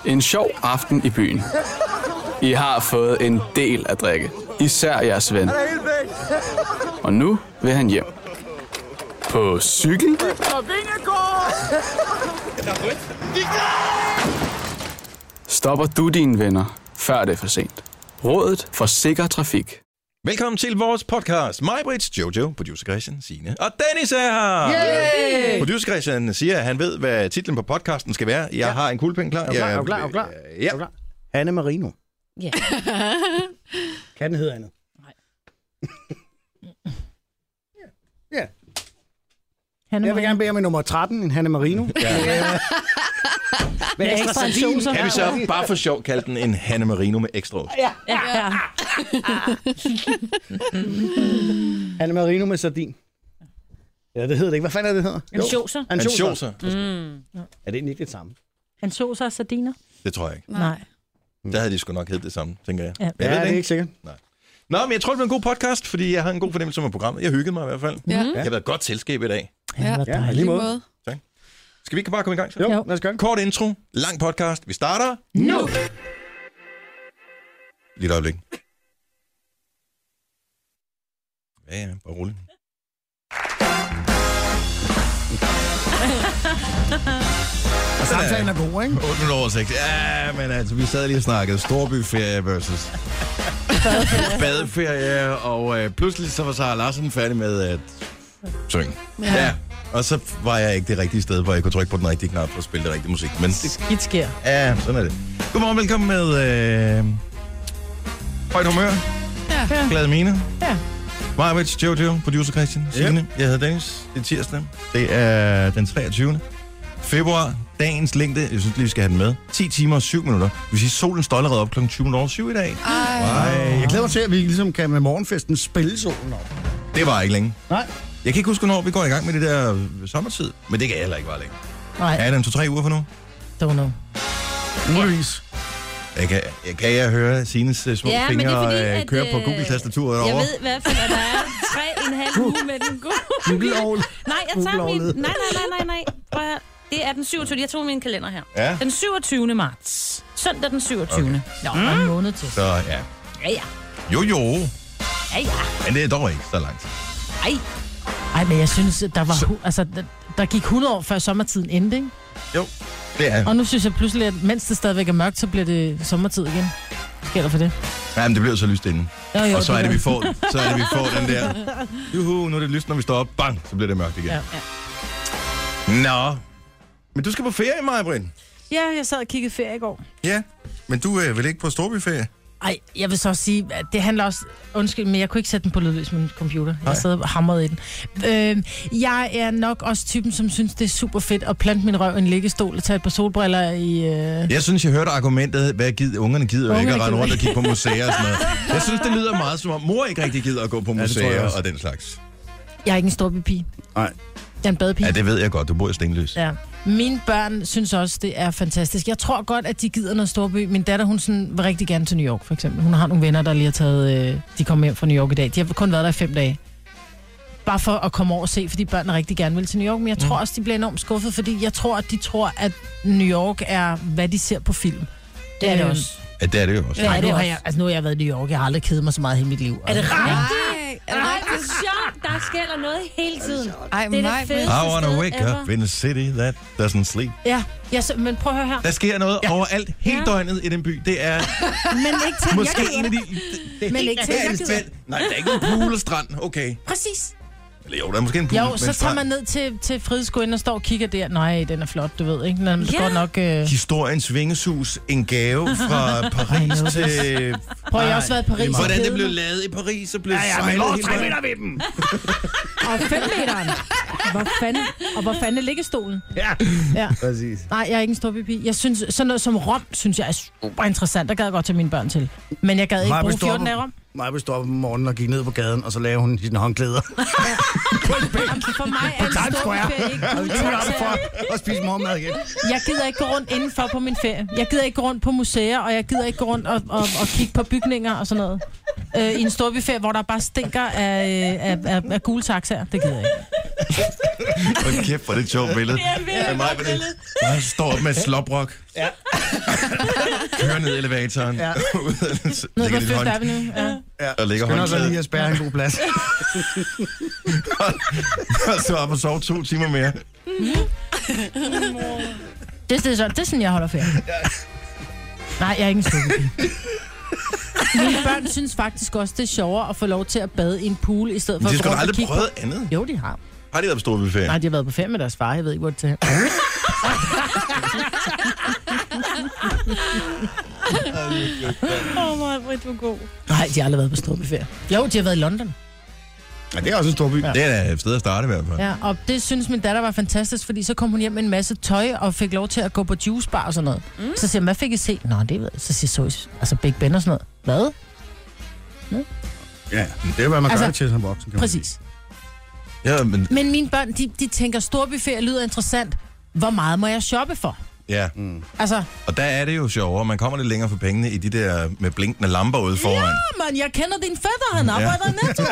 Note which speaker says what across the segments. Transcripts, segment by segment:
Speaker 1: En sjov aften i byen. I har fået en del at drikke. Især jeres ven. Og nu vil han hjem. På cykel? Stopper du dine venner, før det er for sent. Rådet for sikker trafik.
Speaker 2: Velkommen til vores podcast. Mig, Brits, Jojo, producer Christian, Signe og Dennis er her.
Speaker 3: Yay!
Speaker 2: Producer Christian siger, at han ved, hvad titlen på podcasten skal være. Jeg har en kuglepen klar.
Speaker 3: Er du klar?
Speaker 2: Ja.
Speaker 3: Hanne Marino.
Speaker 4: Ja.
Speaker 3: Kan den hedde andet?
Speaker 4: Nej.
Speaker 3: Ja. Jeg vil gerne bede om en nummer 13, en Hanne Marino. Ja. Med ekstra sardin.
Speaker 2: Kan vi så bare for sjov kalde den en Hanne Marino med ekstra ost?
Speaker 4: Ja.
Speaker 3: Hanne Marino med sardin. Ja, det hedder det ikke. Hvad fanden er det hedder?
Speaker 4: Ansjoser.
Speaker 2: Ansjoser.
Speaker 3: Er det egentlig ikke det samme?
Speaker 4: Ansjoser og sardiner?
Speaker 2: Det tror jeg ikke.
Speaker 4: Nej.
Speaker 2: Der havde de sgu nok heddet det samme, tænker jeg.
Speaker 4: Ja.
Speaker 2: Jeg
Speaker 3: Ja,
Speaker 2: ved
Speaker 3: det er ikke sikkert.
Speaker 2: Nej. Nå, men jeg tror, det bliver en god podcast, fordi jeg har en god fornemmelse med programmet. Jeg hyggede mig i hvert fald.
Speaker 5: Ja.
Speaker 2: Jeg har været et godt selskab i dag.
Speaker 3: Ja, lige måde.
Speaker 2: Skal vi ikke bare komme i gang? Så?
Speaker 3: Jo, lad os gøre det.
Speaker 2: Kort intro, lang podcast. Vi starter
Speaker 4: Nu!
Speaker 2: Lige et øjeblik. Ja, bare roligt.
Speaker 3: Og samtalen er god, ikke?
Speaker 2: 8 minutter over 6. Ja, men altså, vi sad lige og snakkede storbyferie versus badeferie, og pludselig så var Sara Larsen færdig med at synge. Ja. Og så var jeg ikke det rigtige sted, hvor jeg kunne trykke på den rigtige knap for at spille det rigtige musik. Men det,
Speaker 4: Skidt sker.
Speaker 2: ja, sådan er det. Godmorgen, velkommen med højt humør.
Speaker 5: Ja.
Speaker 2: Glad mine.
Speaker 4: Ja.
Speaker 2: Marvits, Jojo, producer Christian, Signe. Jeg hedder Dennis. Det er tirsdag. Det er den 23. februar. Dagens længde, jeg synes lige, vi skal have den med. 10 timer og 7 minutter. Det vil sige, solen står allerede op kl. 20:07 i dag.
Speaker 3: Jeg glæder mig til, at vi ligesom kan med morgenfesten spille solen op.
Speaker 2: Det var ikke længe.
Speaker 3: Nej.
Speaker 2: Jeg kan ikke huske, hvornår vi går i gang med det der sommertid. Men det kan jeg heller ikke være længe.
Speaker 4: Nej,
Speaker 2: Er det 2-3 uger for nu?
Speaker 4: don't know.
Speaker 3: Muligvis.
Speaker 2: Kan jeg høre Sines små
Speaker 4: Ja, men det er
Speaker 2: fingre
Speaker 4: fordi, at,
Speaker 2: køre på Google-tastaturet
Speaker 4: Jeg
Speaker 2: derovre?
Speaker 4: ved i hvert fald, at der er 3,5 uge med den gode.
Speaker 3: Google-ovl.
Speaker 4: Nej, jeg tager min...
Speaker 3: Google-ovlet.
Speaker 4: Nej. Prøv at høre. Det er den 27. Jeg tog min kalender her.
Speaker 2: Ja.
Speaker 4: Den 27. marts. Søndag den 27.
Speaker 2: Okay.
Speaker 4: Nå, en måned til.
Speaker 2: Så ja.
Speaker 4: Ja.
Speaker 2: Jo.
Speaker 4: Ja.
Speaker 2: Men det er dog ikke så langt.
Speaker 4: Ej, men jeg synes, at der var... der gik 100 år før sommertiden endte, ikke?
Speaker 2: Jo, det er.
Speaker 4: Og nu synes jeg pludselig, at mens det stadigvæk er mørkt, så bliver det sommertid igen. Sker der for det?
Speaker 2: Ja, men det bliver så lyst inden.
Speaker 4: Jo,
Speaker 2: Og så er det, vi får den der. Juhu, nu er det lyst, når vi står op. Bang, så bliver det mørkt igen.
Speaker 4: Ja.
Speaker 2: Nå. Men du skal på ferie, Maja-Britt.
Speaker 4: Ja, jeg sad og kiggede ferie i går.
Speaker 2: Ja, men du er vel ikke på storbyferie?
Speaker 4: Ej, jeg vil så også sige, at det handler også... Undskyld, men jeg kunne ikke sætte den på lydløs med min computer. Jeg sad og hamrede i den. Jeg er nok også typen, som synes, det er super fedt at plante min røv i en liggestol og tage et par solbriller i...
Speaker 2: Jeg synes, jeg hørte argumentet, ungerne gider jo ikke at rende rundt og kigge på museer og sådan noget. Jeg synes, det lyder meget som om, mor ikke rigtig gider at gå på museer og den slags.
Speaker 4: Jeg er ikke en storbypige.
Speaker 3: Nej.
Speaker 4: Jeg er en badepige.
Speaker 2: Ja, det ved jeg godt. Du bor i Stenløs.
Speaker 4: Ja. Mine børn synes også, det er fantastisk. Jeg tror godt, at de gider noget storby. Min datter, hun vil rigtig gerne til New York, for eksempel. Hun har nogle venner, der lige har taget... de kommer hjem fra New York i dag. De har kun været der i 5 dage. Bare for at komme over og se, fordi børnene rigtig gerne vil til New York. Men jeg tror også, de bliver enormt skuffet, fordi jeg tror, at de tror, at New York er, hvad de ser på film.
Speaker 5: Det er det også.
Speaker 2: Ja, det er det jo også.
Speaker 4: Ja, nu har jeg været i New York. Jeg har aldrig kedet mig så meget i hele mit liv.
Speaker 5: Er det rigtigt?
Speaker 4: Nej, det er sjovt. Der sker noget hele tiden.
Speaker 5: Ej,
Speaker 4: Det er det fedeste
Speaker 2: I wanna
Speaker 4: sted
Speaker 2: wake
Speaker 4: ever.
Speaker 2: up in a city that doesn't sleep.
Speaker 4: Ja, men prøv at høre her.
Speaker 2: Der sker noget overalt, hele døgnet i den by. Det er
Speaker 4: Men ikke til,
Speaker 2: måske en af de...
Speaker 4: Men ikke til, jeg gider.
Speaker 2: Nej, der er ikke en pool og strand. Okay.
Speaker 4: Præcis.
Speaker 2: Eller jo, der er måske en pool
Speaker 4: Jo,
Speaker 2: med
Speaker 4: så
Speaker 2: en
Speaker 4: tager
Speaker 2: strand.
Speaker 4: man ned til Frihedsskolen og står og kigger der. Nej, den er flot, du ved, ikke? Den går nok...
Speaker 2: Historiens vingesus, en gave fra Paris til...
Speaker 4: Prøv, jeg har også været i Paris.
Speaker 2: Hvordan det blev lavet i Paris, og blev sejlet hele vejen.
Speaker 3: ved dem.
Speaker 4: Og 5 meteren. Hvor fanden er liggestolen? Ja.
Speaker 3: Præcis.
Speaker 4: Nej, jeg er ikke en storbypige. Jeg synes, sådan noget som Rom, synes jeg er super interessant. Der gad jeg godt tage mine børn til. Men jeg gad ikke bruge 14 dage i Rom.
Speaker 3: Maja stod op om morgenen og gik ned på gaden, og så lavede hun sine håndklæder.
Speaker 4: For mig er
Speaker 3: Times
Speaker 4: en
Speaker 3: Square.
Speaker 4: storbyferie ikke
Speaker 3: Og vi gik op for
Speaker 4: udtaget.
Speaker 3: at spise morgenmad igen.
Speaker 4: Jeg gider ikke gå rundt indenfor på min ferie. Jeg gider ikke gå rundt på museer, og jeg gider ikke gå rundt og kigge på bygninger og sådan noget. I en storbyferie, hvor der bare stinker af gule taxaer. Det gider jeg ikke.
Speaker 2: Hold kæft, hvor er det et sjovt billede.
Speaker 4: Det er et
Speaker 2: mig,
Speaker 4: billede.
Speaker 2: Jeg står op med sloprock.
Speaker 3: Ja.
Speaker 2: kører ned i elevatoren.
Speaker 3: Ja.
Speaker 4: Ned på Fifth Avenue, ja.
Speaker 2: Og ligger
Speaker 3: Skynder sig
Speaker 2: håndklædet.
Speaker 3: lige at spærre en god plads.
Speaker 2: Og så op og sove 2 timer mere.
Speaker 4: Det er sådan, jeg holder ferie. Nej, jeg er ikke en stuepige. Mine børn synes faktisk også, det er sjovere at få lov til at bade i en pool, i stedet for
Speaker 2: Men de
Speaker 4: at gå
Speaker 2: skulle
Speaker 4: rundt og
Speaker 2: aldrig
Speaker 4: kigge
Speaker 2: prøvet
Speaker 4: på.
Speaker 2: andet.
Speaker 4: Jo, de har.
Speaker 2: Har de været på store buffet?
Speaker 4: Nej, de har været på ferie med deres far. Jeg ved ikke, hvor det er. Britt, hvor god. Nej, de har aldrig været på stor buffet. Jo, de har været i London.
Speaker 3: Ja, det er også en stor by.
Speaker 2: Det er da et sted at starte i hvert fald.
Speaker 4: Ja, og det synes min datter var fantastisk, fordi så kom hun hjem med en masse tøj og fik lov til at gå på juicebar og sådan noget. Så siger jeg, hvad fik I se? Nå, det ved jeg. Så siger jeg, altså Big Ben og sådan noget. Hvad?
Speaker 3: Ja, det er hvad man gør
Speaker 4: Altså,
Speaker 3: det til som voksen.
Speaker 4: Præcis.
Speaker 2: Ja, men...
Speaker 4: Men mine børn, de tænker, storbuffet lyder interessant. Hvor meget må jeg shoppe for?
Speaker 2: Ja,
Speaker 4: Altså,
Speaker 2: og der er det jo sjovere. Man kommer lidt længere for pengene i de der med blinkende lamper ude foran.
Speaker 4: men jeg kender din fætter, han arbejder i Netto.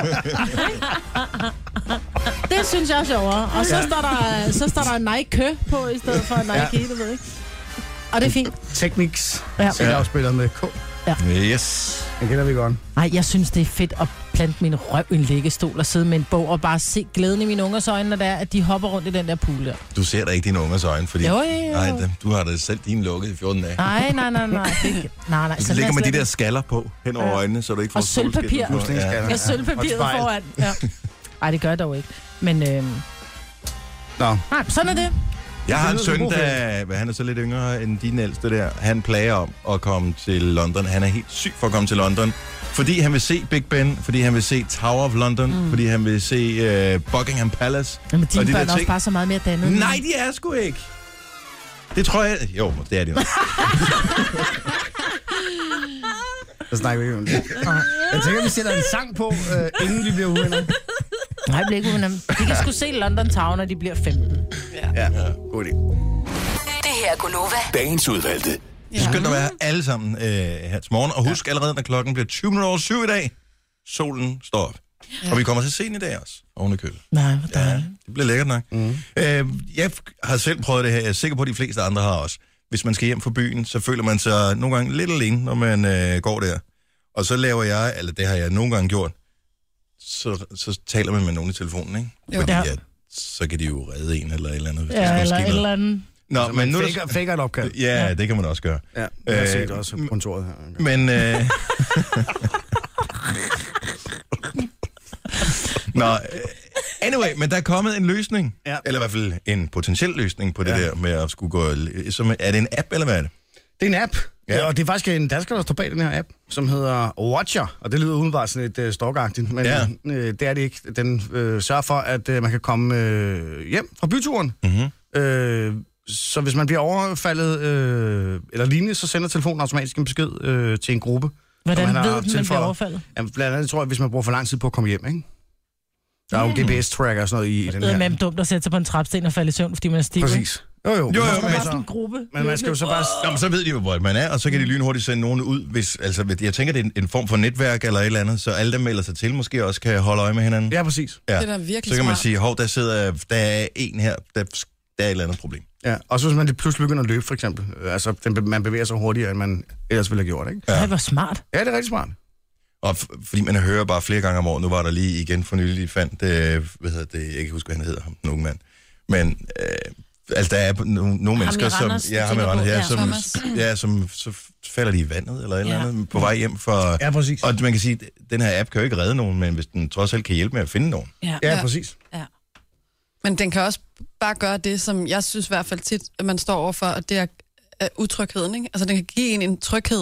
Speaker 4: Det synes jeg er sjovere. Og så står der Nike kø på, i stedet for Nike, du ved ikke. Og det er fint.
Speaker 3: Technics,
Speaker 4: Ja.
Speaker 3: som jeg afspiller med K.
Speaker 2: Yes.
Speaker 3: Den kender vi godt.
Speaker 4: Nej, jeg synes, det er fedt at plante min røv i en liggestol og sidde med en bog og bare se glæden i mine ungers øjne, når det er, at de hopper rundt i den der pool der.
Speaker 2: Du ser da ikke dine ungers øjne, fordi...
Speaker 4: Jo.
Speaker 2: Nej, du har da selv din lukket i 14 dage.
Speaker 4: Nej. Nej.
Speaker 2: Du ligger med de der skaller på hen over øjnene, så du ikke får
Speaker 4: Og sølvpapir.
Speaker 2: solskin. Ja.
Speaker 4: Jeg sølvpapiret
Speaker 3: Og et spejl.
Speaker 4: foran. Ja. Ej, det gør jeg dog ikke. Men
Speaker 3: Nå.
Speaker 4: nej, sådan er det.
Speaker 2: Jeg har en
Speaker 3: Det lyder
Speaker 2: søn,
Speaker 3: som en god
Speaker 2: han er så lidt yngre end din ældste der. Han plager om at komme til London. Han er helt syg for at komme til London. Fordi han vil se Big Ben, fordi han vil se Tower of London, fordi han vil se Buckingham Palace.
Speaker 4: Jamen,
Speaker 2: Og
Speaker 4: dine
Speaker 2: de
Speaker 4: børn
Speaker 2: der
Speaker 4: er også
Speaker 2: ting.
Speaker 4: bare så meget mere dannet.
Speaker 2: Nej, de er sgu ikke. Det tror jeg... Jo, det er de nok.
Speaker 3: Så snakker vi ikke om det. Jeg tænker, vi sætter en sang på, inden vi bliver uvenner.
Speaker 4: Nej, bliver ikke uvenner. De kan sgu se London Tower, når de bliver 15.
Speaker 3: Ja, god idé.
Speaker 5: Det her er Gunova.
Speaker 6: Dagens udvalgte.
Speaker 2: Det er skønt at være her alle sammen her til morgen. Og husk allerede, når klokken bliver 20:07 i dag, solen står op. Og vi kommer til sent i dag også, oven i købet.
Speaker 4: Nej, hvor dejligt.
Speaker 2: Det bliver lækkert nok. Jeg har selv prøvet det her. Jeg er sikker på, at de fleste andre har også. Hvis man skal hjem fra byen, så føler man sig nogle gange lidt alene, når man går der. Og så laver jeg, eller det har jeg nogle gange gjort, så taler man med nogen i telefonen, ikke?
Speaker 4: Jo,
Speaker 2: Fordi,
Speaker 4: der.
Speaker 2: så kan de jo redde en eller et eller andet. Hvis der
Speaker 4: Ja,
Speaker 2: skulle
Speaker 4: eller
Speaker 2: ske
Speaker 4: et
Speaker 2: noget.
Speaker 4: eller andet.
Speaker 2: Nå, men nu er der...
Speaker 3: Faker et opkald.
Speaker 2: Ja, det kan man også gøre.
Speaker 3: Ja, jeg har set også på kontoret her.
Speaker 2: Men... Nå, anyway, men der er kommet en løsning.
Speaker 3: Ja.
Speaker 2: Eller i hvert fald en potentiel løsning på det der med at skulle gå... Er det en app, eller hvad er det?
Speaker 3: Det er en app,
Speaker 2: Ja.
Speaker 3: og det er faktisk en dansker, der står bag den her app, som hedder Watcher, og det lyder udenbart sådan lidt stalkagtigt, men
Speaker 2: Ja.
Speaker 3: det er det ikke. Den sørger for, at man kan komme hjem fra byturen.
Speaker 2: Mm-hmm.
Speaker 3: Så hvis man bliver overfaldet eller lignende, så sender telefonen automatisk en besked til en gruppe.
Speaker 4: Hvordan
Speaker 3: som han har
Speaker 4: ved den, man
Speaker 3: tilføjet.
Speaker 4: bliver overfaldet?
Speaker 3: Jamen, blandt andet tror jeg, hvis man bruger for lang tid på at komme hjem, ikke? Der er jo GPS-tracker og sådan noget i den
Speaker 4: Det er
Speaker 3: her.
Speaker 4: med dumt at sætte sig på en trapsten og falde i søvn, fordi man er stiv.
Speaker 3: Præcis. Jo,
Speaker 2: Jo,
Speaker 3: men
Speaker 2: men-
Speaker 4: Bare
Speaker 3: altså,
Speaker 4: sådan en gruppe.
Speaker 3: men man skal jo så bare...
Speaker 2: Jamen, så ved de jo, hvor man er, og så kan de lynhurtigt sende nogen ud, hvis... Altså, jeg tænker, det er en form for netværk eller et eller andet, så alle, der melder sig til, måske også kan holde øje med hinanden.
Speaker 3: Ja, præcis.
Speaker 2: Ja.
Speaker 7: Det er da virkelig
Speaker 2: Så kan man
Speaker 7: smart.
Speaker 2: sige, hov, der er en her, der er et eller andet problem.
Speaker 3: Ja, og så hvis man pludselig begynder at løbe, for eksempel. Altså, man bevæger sig hurtigere, end man ellers ville have gjort, ikke?
Speaker 4: Ja. Det var smart.
Speaker 3: Ja, det er rigtig smart.
Speaker 2: Og fordi man hører bare flere gange om året, nu var der lige igen for nylig, de fandt, jeg kan ikke huske, hvad han hedder, ham, den unge mand. Men altså, der er nogle mennesker,
Speaker 7: i
Speaker 2: som...
Speaker 7: Randers,
Speaker 2: Ja, ham i
Speaker 7: tænker
Speaker 2: Randers,
Speaker 7: på.
Speaker 2: ja,
Speaker 7: Ja,
Speaker 2: som,
Speaker 7: Thomas.
Speaker 2: ja, som så falder de i vandet, eller et eller
Speaker 7: Ja.
Speaker 2: andet, på vej hjem for...
Speaker 3: Ja, præcis.
Speaker 2: Og man kan sige, at den her app kan jo ikke redde nogen, men hvis den trods alt kan hjælpe med at finde nogen.
Speaker 3: Ja, præcis.
Speaker 7: Ja. Men den kan også bare gøre det, som jeg synes i hvert fald tit, at man står overfor, og det er utrygheden, ikke? Altså, den kan give en tryghed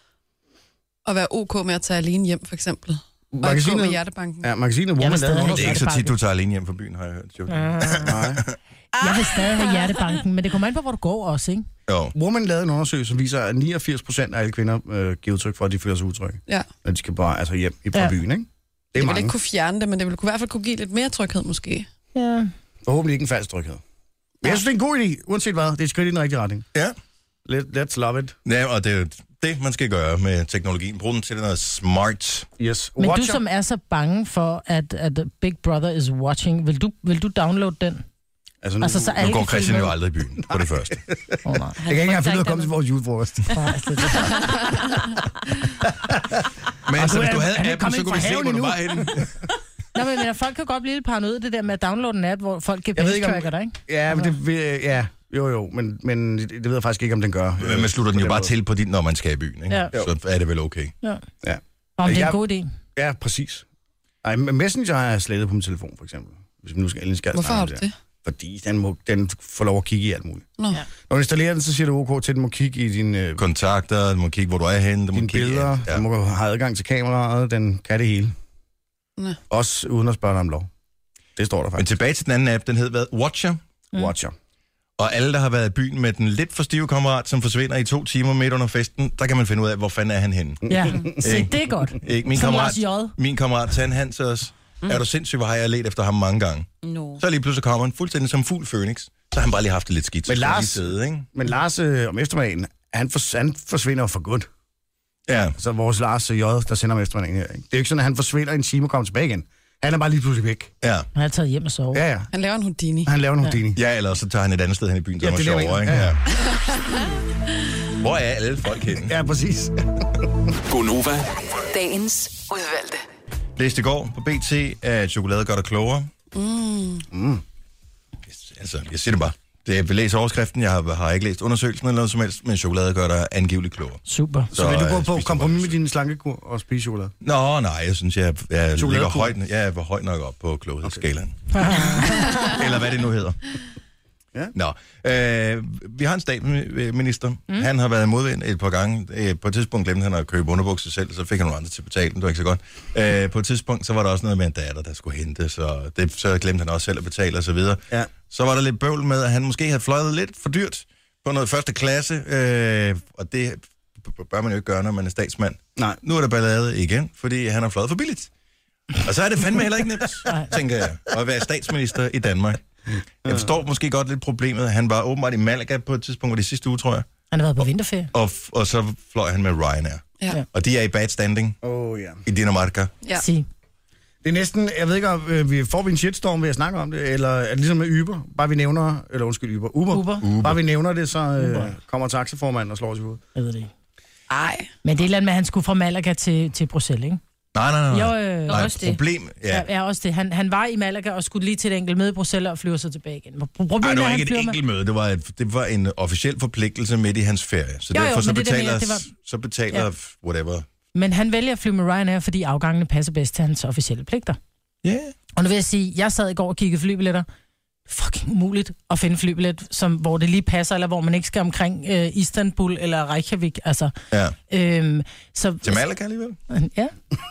Speaker 7: at være ok med at tage alene hjem, for eksempel. Og at gå med hjertebanken.
Speaker 3: Ja, magasinet Woman
Speaker 4: vil
Speaker 3: lavede
Speaker 4: stadig
Speaker 3: en
Speaker 2: Det er ikke så
Speaker 3: undersøgelse.
Speaker 2: tit, du tager alene hjem fra byen, har jeg hørt. Jo.
Speaker 3: Nej.
Speaker 4: Jeg vil stadig have hjertebanken, men det kommer an på, hvor du går også, ikke?
Speaker 2: Jo.
Speaker 3: Woman lavede en undersøgelse, som viser, at 89% af alle kvinder giver udtryk for, at de føler sig utrygge.
Speaker 7: Ja.
Speaker 3: Når de skal bare hjem fra
Speaker 4: Ja.
Speaker 3: byen, ikke? Det er
Speaker 7: Det vil
Speaker 3: mange.
Speaker 7: ikke kunne fjerne det, men det vil i hvert fald kunne give lidt mere tryghed, måske.
Speaker 4: Ja.
Speaker 3: Forhåbentlig ikke en falsk tryghed. Men jeg synes, det er en god idé, uanset hvad. Det er et skridt i den rigtige retning.
Speaker 2: Ja.
Speaker 3: Let's love it.
Speaker 2: Ja, og det er jo det, man skal gøre med teknologien. Brug den til noget smart.
Speaker 3: Yes.
Speaker 4: Men
Speaker 3: Watcher.
Speaker 4: du, som er så bange for, at Big Brother is watching, vil du downloade den?
Speaker 3: Altså,
Speaker 4: så
Speaker 2: Nu går Christian jo aldrig i byen, på det første.
Speaker 3: Jeg kan ikke engang finde ud af at komme til vores julefrokost.
Speaker 2: Men så hvis du havde appen, så kunne vi se, hvor du var henne.
Speaker 4: Nå, men folk kan godt blive lidt paranoid, det der med at downloade en app, hvor folk GPS-tracker dig, ikke?
Speaker 3: Ja, men jo, men det ved jeg faktisk ikke, om den gør.
Speaker 2: Men man slutter den jo bare til på når man skal i byen, ikke?
Speaker 4: Ja.
Speaker 2: Så er det vel okay.
Speaker 4: Ja. Om det er en god idé.
Speaker 3: Ja, præcis. Ej, Messenger har jeg slettet på min telefon, for eksempel. Hvis man nu skal
Speaker 7: Hvorfor har du det?
Speaker 3: Fordi den får lov at kigge i alt muligt.
Speaker 7: Nå.
Speaker 3: Når du installerer den, så siger du OK til, at den må kigge i dine
Speaker 2: kontakter, den må kigge, hvor du er henne,
Speaker 3: dine billeder, den må have adgang til kameraet, den kan det hele.
Speaker 7: Nå.
Speaker 3: Også uden at spørge dig om lov. Det står der faktisk.
Speaker 2: Men tilbage til den anden app, den hed hvad? Watcher.
Speaker 3: Watcher. Og
Speaker 2: alle, der har været i byen med den lidt for stive kammerat, som forsvinder i 2 timer midt under festen, der kan man finde ud af, hvor fanden er han henne.
Speaker 4: Ja, se, det er godt.
Speaker 2: Min kammerat Tan Hans også. Er du sindssyg, hvor har jeg let efter ham mange gange?
Speaker 5: No.
Speaker 2: Så lige pludselig kommer han fuldstændig som fugl Phoenix. Så har han bare lige haft det lidt skidt.
Speaker 3: Men Lars om eftermiddagen, han forsvinder for godt.
Speaker 2: Ja.
Speaker 3: Så vores Lars J, der sender om eftermiddagen her. Ikke? Det er jo ikke sådan, at han forsvinder en time og kommer tilbage igen. Han er bare lige pludselig væk.
Speaker 2: Ja.
Speaker 4: Han har taget hjem og sovet.
Speaker 3: Ja.
Speaker 7: Han laver en Houdini.
Speaker 2: Ja, eller så tager han et andet sted hen i byen, som er sjovere, ikke? Ja. Hvor er alle folk henne?
Speaker 3: Ja, præcis.
Speaker 5: Gonova. Dagens udvalgte.
Speaker 2: Læste i går på BT, at chokolade gør dig klogere. Altså, jeg siger det bare. Jeg vil læse overskriften, jeg har ikke læst undersøgelsen eller noget som helst, men chokolade gør dig angiveligt klogere.
Speaker 4: Super.
Speaker 3: Så vil du gå på kompromis med din slankekur og spise chokolade?
Speaker 2: Nå, nej, jeg synes, jeg ligger højt, jeg er højt nok op på kloghedsskalaen. Okay. Eller hvad det nu hedder. Ja. Nå, vi har en statsminister. Han har været i modvind et par gange. På et tidspunkt glemte han at købe underbukser selv, så fik han nogle andre til at betale den. Det var ikke så godt. På et tidspunkt, så var der også noget med en datter, der skulle hente, så glemte han også selv at betale og så videre. Ja. Så var der lidt bøvl med, at han måske havde fløjet lidt for dyrt på noget første klasse, og det bør man jo ikke gøre, når man er statsmand. Nej. Nu er der ballade igen, fordi han har fløjet for billigt. Og så er det fandme heller ikke nemt, tænker jeg, at være statsminister i Danmark. Jeg forstår måske godt lidt problemet. Han var åbenbart i Malaga på et tidspunkt, hvor det sidste uge, tror jeg.
Speaker 4: Han har været på vinterferie.
Speaker 2: Og så fløj han med Ryanair. Ja. Og de er i bad standing i Dinamarca.
Speaker 7: Ja.
Speaker 3: Det er næsten, jeg ved ikke, om får vi en shitstorm ved at snakke om det, eller er det ligesom med Uber? Bare vi nævner, eller undskyld, Uber. Bare vi nævner det, så kommer taxiformanden og slår os i hovedet.
Speaker 4: Jeg ved det ikke.
Speaker 7: Ej.
Speaker 4: Men det er et eller andet med, at han skulle fra Malaga til Bruxelles, ikke?
Speaker 2: Nej.
Speaker 4: Nej,
Speaker 5: også det.
Speaker 2: Problem,
Speaker 4: ja, også det. Han var i Malaga og skulle lige til et enkelt møde i Bruxelles og flyve sig tilbage igen.
Speaker 2: Det var ikke et enkelt møde, det var en officiel forpligtelse midt i hans ferie. Så derfor så betaler whatever.
Speaker 4: Men han vælger at flyve med Ryanair, fordi afgangene passer bedst til hans officielle pligter.
Speaker 2: Ja. Yeah.
Speaker 4: Og nu vil jeg sige, jeg sad i går og kiggede flybilletter. Fucking umuligt at finde flybillet, hvor det lige passer, eller hvor man ikke skal omkring Istanbul eller Reykjavik. Altså,
Speaker 2: ja.
Speaker 4: Så,
Speaker 2: til Malaga alligevel?
Speaker 4: Ja.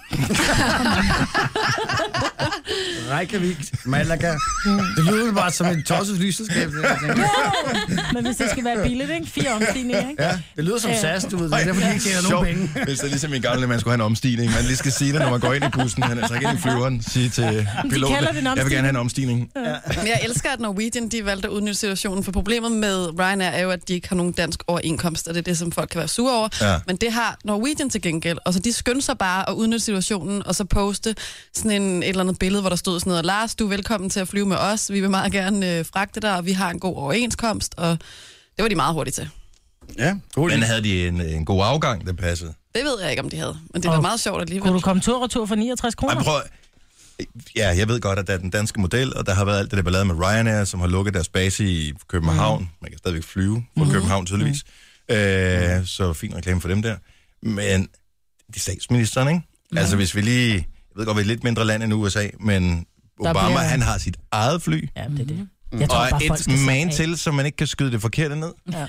Speaker 3: Reykjavik, Malaga. Det lyder bare som et tosset flyselskab.
Speaker 4: Men hvis det skal være billigt, ikke? 4 omstigninger, ikke?
Speaker 3: Ja, det lyder som SAS, du ved. Det er derfor, de ikke tjener nogen penge.
Speaker 2: Hvis det er ligesom i gamle, man skulle have en omstigning. Man lige skal sige det, når man går ind i bussen. Han er så ikke ind i flyveren. Sige til piloten, jeg vil gerne have en omstigning.
Speaker 7: Ja. Men jeg elsker, at Norwegian, de valgte at udnytte situationen. For problemet med Ryanair er jo, at de ikke har nogen dansk overenkomst, og det er det, som folk kan være sure over. Ja. Men det har Norwegian til gengæld. Og så de skyndte sig bare at udnytte situationen, og så poste sådan et eller andet billede, hvor der stod sådan noget: Lars, du er velkommen til at flyve med os. Vi vil meget gerne fragte dig, og vi har en god overenskomst. Og det var de meget hurtigt til.
Speaker 3: Ja, cool.
Speaker 2: Men havde de en god afgang, der passede?
Speaker 7: Det ved jeg ikke, om de havde. Men det var meget sjovt alligevel.
Speaker 4: Kunne du komme tur og tur for 69 kroner?
Speaker 2: Ja, jeg ved godt, at der er den danske model, og der har været alt det der ballade med Ryanair, som har lukket deres base i København. Man kan stadigvæk flyve fra København tydeligvis. Så fin reklame for dem der. Men de statsministeren, ikke? Altså hvis vi lige... Jeg ved godt, vi er et lidt mindre land end USA, men Obama, han har sit eget fly.
Speaker 4: Ja, det er det. Jeg tror,
Speaker 2: og
Speaker 4: bare,
Speaker 2: et man til, så man ikke kan skyde det forkerte ned.
Speaker 4: Ja.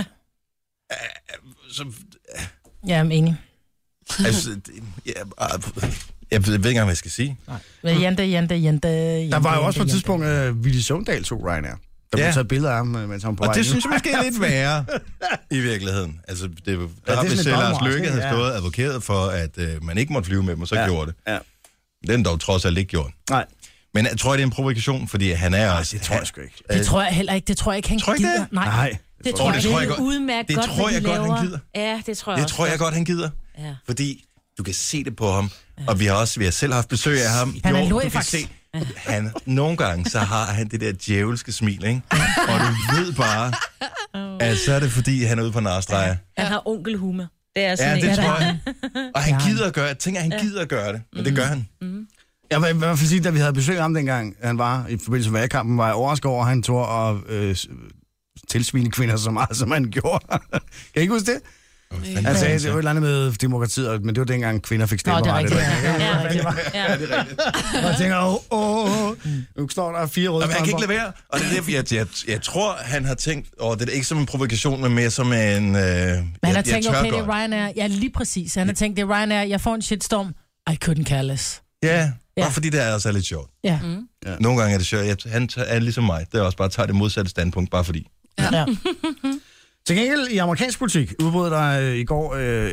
Speaker 2: Ja,
Speaker 4: jeg er enig.
Speaker 2: Altså, jeg ved ikke engang, hvad jeg skal sige.
Speaker 4: Nej. Jante.
Speaker 3: Der var jo også på et tidspunkt, Willy Søvndal tog Ryanair. Der blev taget billeder af ham, mens han var på vej.
Speaker 2: Og det synes jeg måske er lidt værre i virkeligheden. Altså, der har vi selv Lars Løkke havde stået advokeret for, at man ikke måtte flyve med dem, og så gjorde det. Ja. Den dog trods alt ikke gjort. Nej. Men jeg tror, det er en provokation, fordi han er også...
Speaker 3: Det tror jeg sgu ikke.
Speaker 4: Det tror jeg heller ikke. Det tror jeg ikke, han gider.
Speaker 3: Nej.
Speaker 5: Det tror jeg godt.
Speaker 2: Det tror jeg godt, han gider.
Speaker 5: Ja, det tror jeg også.
Speaker 2: Det tror jeg godt, han gider. Ja. Fordi du kan se det på ham. Ja. Og vi har selv haft besøg af ham.
Speaker 4: Han er faktisk.
Speaker 2: Nogle gange, så har han det der djævelske smil, ikke? Og du ved bare, at så er det, fordi han er ude på narstreger.
Speaker 6: Han har onkelhumor. Det er sådan
Speaker 2: det tror jeg. Og han gider at gøre det. Jeg tænker, at han gider at gøre det. Men det gør han.
Speaker 3: Jeg vil i hvert fald sige, da vi havde besøg af ham dengang, han var i forbindelse med valgkampen, var jeg overrasket over, at han tog og tilsvine kvinder så meget, som han gjorde. Kan I ikke huske det? Han sagde, det var et eller andet med demokratiet, men det var dengang, kvinder fik stemmeret.
Speaker 4: Det er rigtigt.
Speaker 2: Ja, det er rigtigt.
Speaker 3: Og jeg tænker, nu står der 4 røde.
Speaker 2: Jeg kan ikke lade være. Og det er derfor, jeg tror, han har tænkt, det er ikke som en provokation, men mere som en... Men
Speaker 4: han har tænkt, okay, det er Ryanair. Ja, lige præcis. Han har tænkt, det er Ryanair. Jeg får en shitstorm. I couldn't care less.
Speaker 2: Ja, bare fordi det er også lidt sjovt.
Speaker 4: Ja.
Speaker 2: Nogle gange er det sjovt. Han er ligesom mig. Det er også bare at tage det modsatte standpunkt, bare fordi.
Speaker 4: Ja.
Speaker 3: Til gengæld i amerikansk politik udbrød der i går,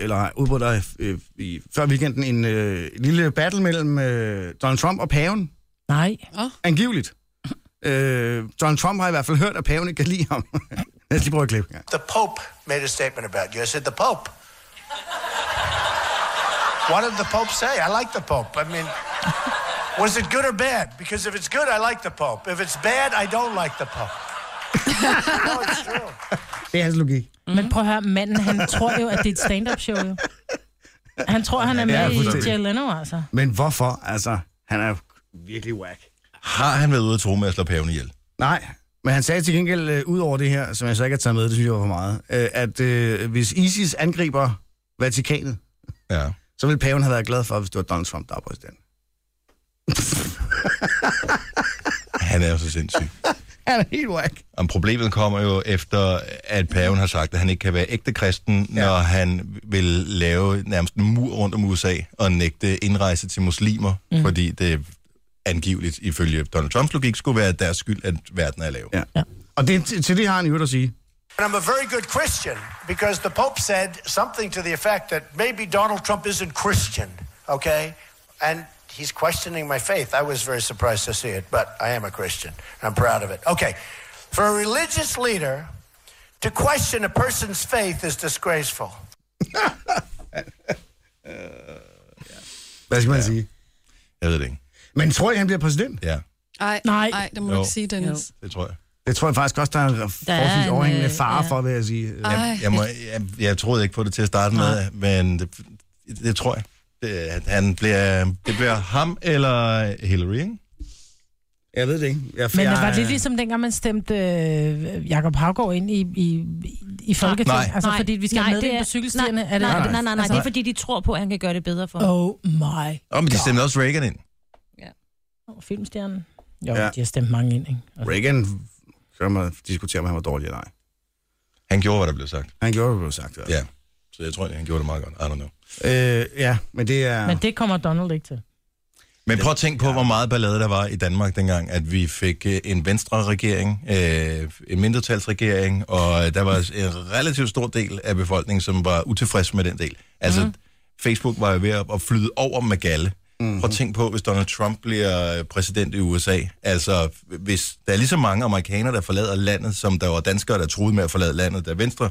Speaker 3: før weekenden, en lille battle mellem Donald Trump og paven.
Speaker 4: Nej.
Speaker 3: Angiveligt. Donald Trump har i hvert fald hørt, at paven ikke kan lide ham. Lad os lige prøve at klippe.
Speaker 8: The Pope made a statement about you. I said, the Pope? What did the Pope say? I like the Pope. I mean, was it good or bad? Because if it's good, I like the Pope. If it's bad, I don't like the Pope. No, it's true.
Speaker 3: Det er hans logik.
Speaker 4: Men prøv at høre, manden, han tror jo, at det er et stand-up show. Jo. Han tror, han er med i Jay Leno, altså.
Speaker 3: Men hvorfor? Altså, han er virkelig whack.
Speaker 2: Har han været ude at tro med at slå paven ihjel?
Speaker 3: Nej, men han sagde til gengæld, ud over det her, som jeg så ikke har taget med, det synes jeg var for meget, at hvis ISIS angriber Vatikanet, så ville paven have været glad for, hvis det var Donald Trump, der var præsident.
Speaker 2: Han er jo så sindssyg.
Speaker 3: Han er helt whack.
Speaker 2: Og problemet kommer jo efter, at paven har sagt, at han ikke kan være ægte kristen, når han vil lave nærmest en mur rundt om USA og nægte indrejse til muslimer, fordi det angiveligt, ifølge Donald Trumps logik, skulle være deres skyld, at verden er lav.
Speaker 3: Ja. Og det, til det har han jo at sige.
Speaker 8: And I'm a very good Christian, because the Pope said something to the effect that maybe Donald Trump isn't Christian, okay? And he's questioning my faith. I was very surprised to see it, but I am a Christian. I'm proud of it. Okay, for a religious leader to question a person's faith is disgraceful.
Speaker 3: Hvad skal man sige?
Speaker 2: Jeg ved det ikke.
Speaker 3: Men tror I, han bliver præsident?
Speaker 2: Ja.
Speaker 7: Nej, det må du ikke sige, Dennis.
Speaker 2: Det tror jeg.
Speaker 3: Det tror jeg faktisk også, der er en forholdsvis overhængende fare for, vil jeg sige.
Speaker 2: Jeg troede ikke på det til at starte med, men det tror jeg. Det bliver ham eller Hillary, ikke?
Speaker 3: Jeg ved det ikke.
Speaker 4: Men det var lidt ligesom dengang, man stemte Jakob Haugaard ind i Folketinget.
Speaker 6: Nej.
Speaker 4: Altså, fordi vi skal med det på cykelstierne.
Speaker 6: Nej. Det er fordi, de tror på, at han kan gøre det bedre for.
Speaker 4: Oh my.
Speaker 2: Men de stemte også Reagan ind.
Speaker 6: Ja.
Speaker 4: Filmstjernen. Jo, de har stemt mange ind, ikke? Altså.
Speaker 3: Reagan, så kan man diskutere, om han var dårlig eller ej.
Speaker 2: Han gjorde, hvad der blev sagt.
Speaker 3: Han gjorde, hvad der blev sagt,
Speaker 2: ja. Så jeg tror, han gjorde det meget godt. I don't know.
Speaker 3: Ja, men det er...
Speaker 4: Men det kommer Donald ikke til.
Speaker 2: Men prøv at tænke på, hvor meget ballade der var i Danmark dengang, at vi fik en venstre-regering, en mindretalsregering, og der var en relativt stor del af befolkningen, som var utilfreds med den del. Altså, Facebook var jo ved at flyde over med galle. Prøv at tænke på, hvis Donald Trump bliver præsident i USA. Altså, hvis der er lige så mange amerikanere, der forlader landet, som der var danskere, der troede med at forlade landet, der venstre,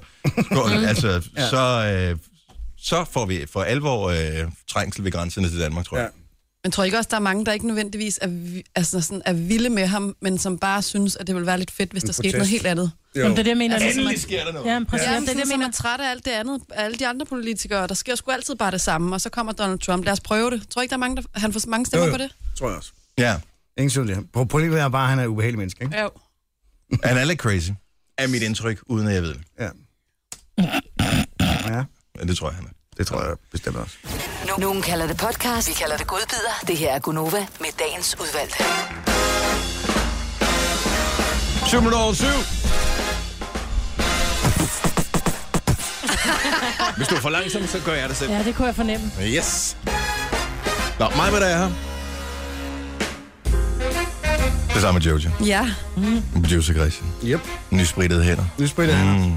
Speaker 2: så får vi for alvor trængsel ved grænserne til Danmark, tror jeg. Ja.
Speaker 7: Men tror I ikke også, der er mange, der ikke nødvendigvis er vilde med ham, men som bare synes, at det ville være lidt fedt, hvis der skete noget helt andet?
Speaker 4: Jamen, det er det, jeg mener.
Speaker 2: Endelig sker der noget.
Speaker 4: Ja, præcis.
Speaker 7: Ja, det er det, jeg mener. Træt af alt det andet, alle de andre politikere. Der sker sgu altid bare det samme, og så kommer Donald Trump. Lad os prøve det. Tror I ikke, der er mange, han får mange stemmer på det?
Speaker 3: Tror jeg også.
Speaker 2: Ja.
Speaker 3: Ingen synes det. Problemet er bare, at han er et ubehageligt menneske, ikke?
Speaker 7: Jo.
Speaker 2: Han er lidt crazy, er mit indtryk, uden at jeg ved det.
Speaker 3: Ja.
Speaker 2: Men det tror jeg, han er.
Speaker 3: Det tror jeg bestemt også.
Speaker 5: Nogen kalder det podcast, vi kalder det godbider. Det her er Gunova med dagens udvalgte.
Speaker 2: 7:07. Hvis du er for langsom, så gør jeg det selv.
Speaker 4: Ja, det kunne jeg fornemme.
Speaker 2: Yes. Nå, mig hvad der er her. Det samme med Jojo.
Speaker 7: Ja.
Speaker 2: Producer Christian.
Speaker 3: Yep.
Speaker 2: Nysprittede hænder.
Speaker 3: Nysprittede hænder.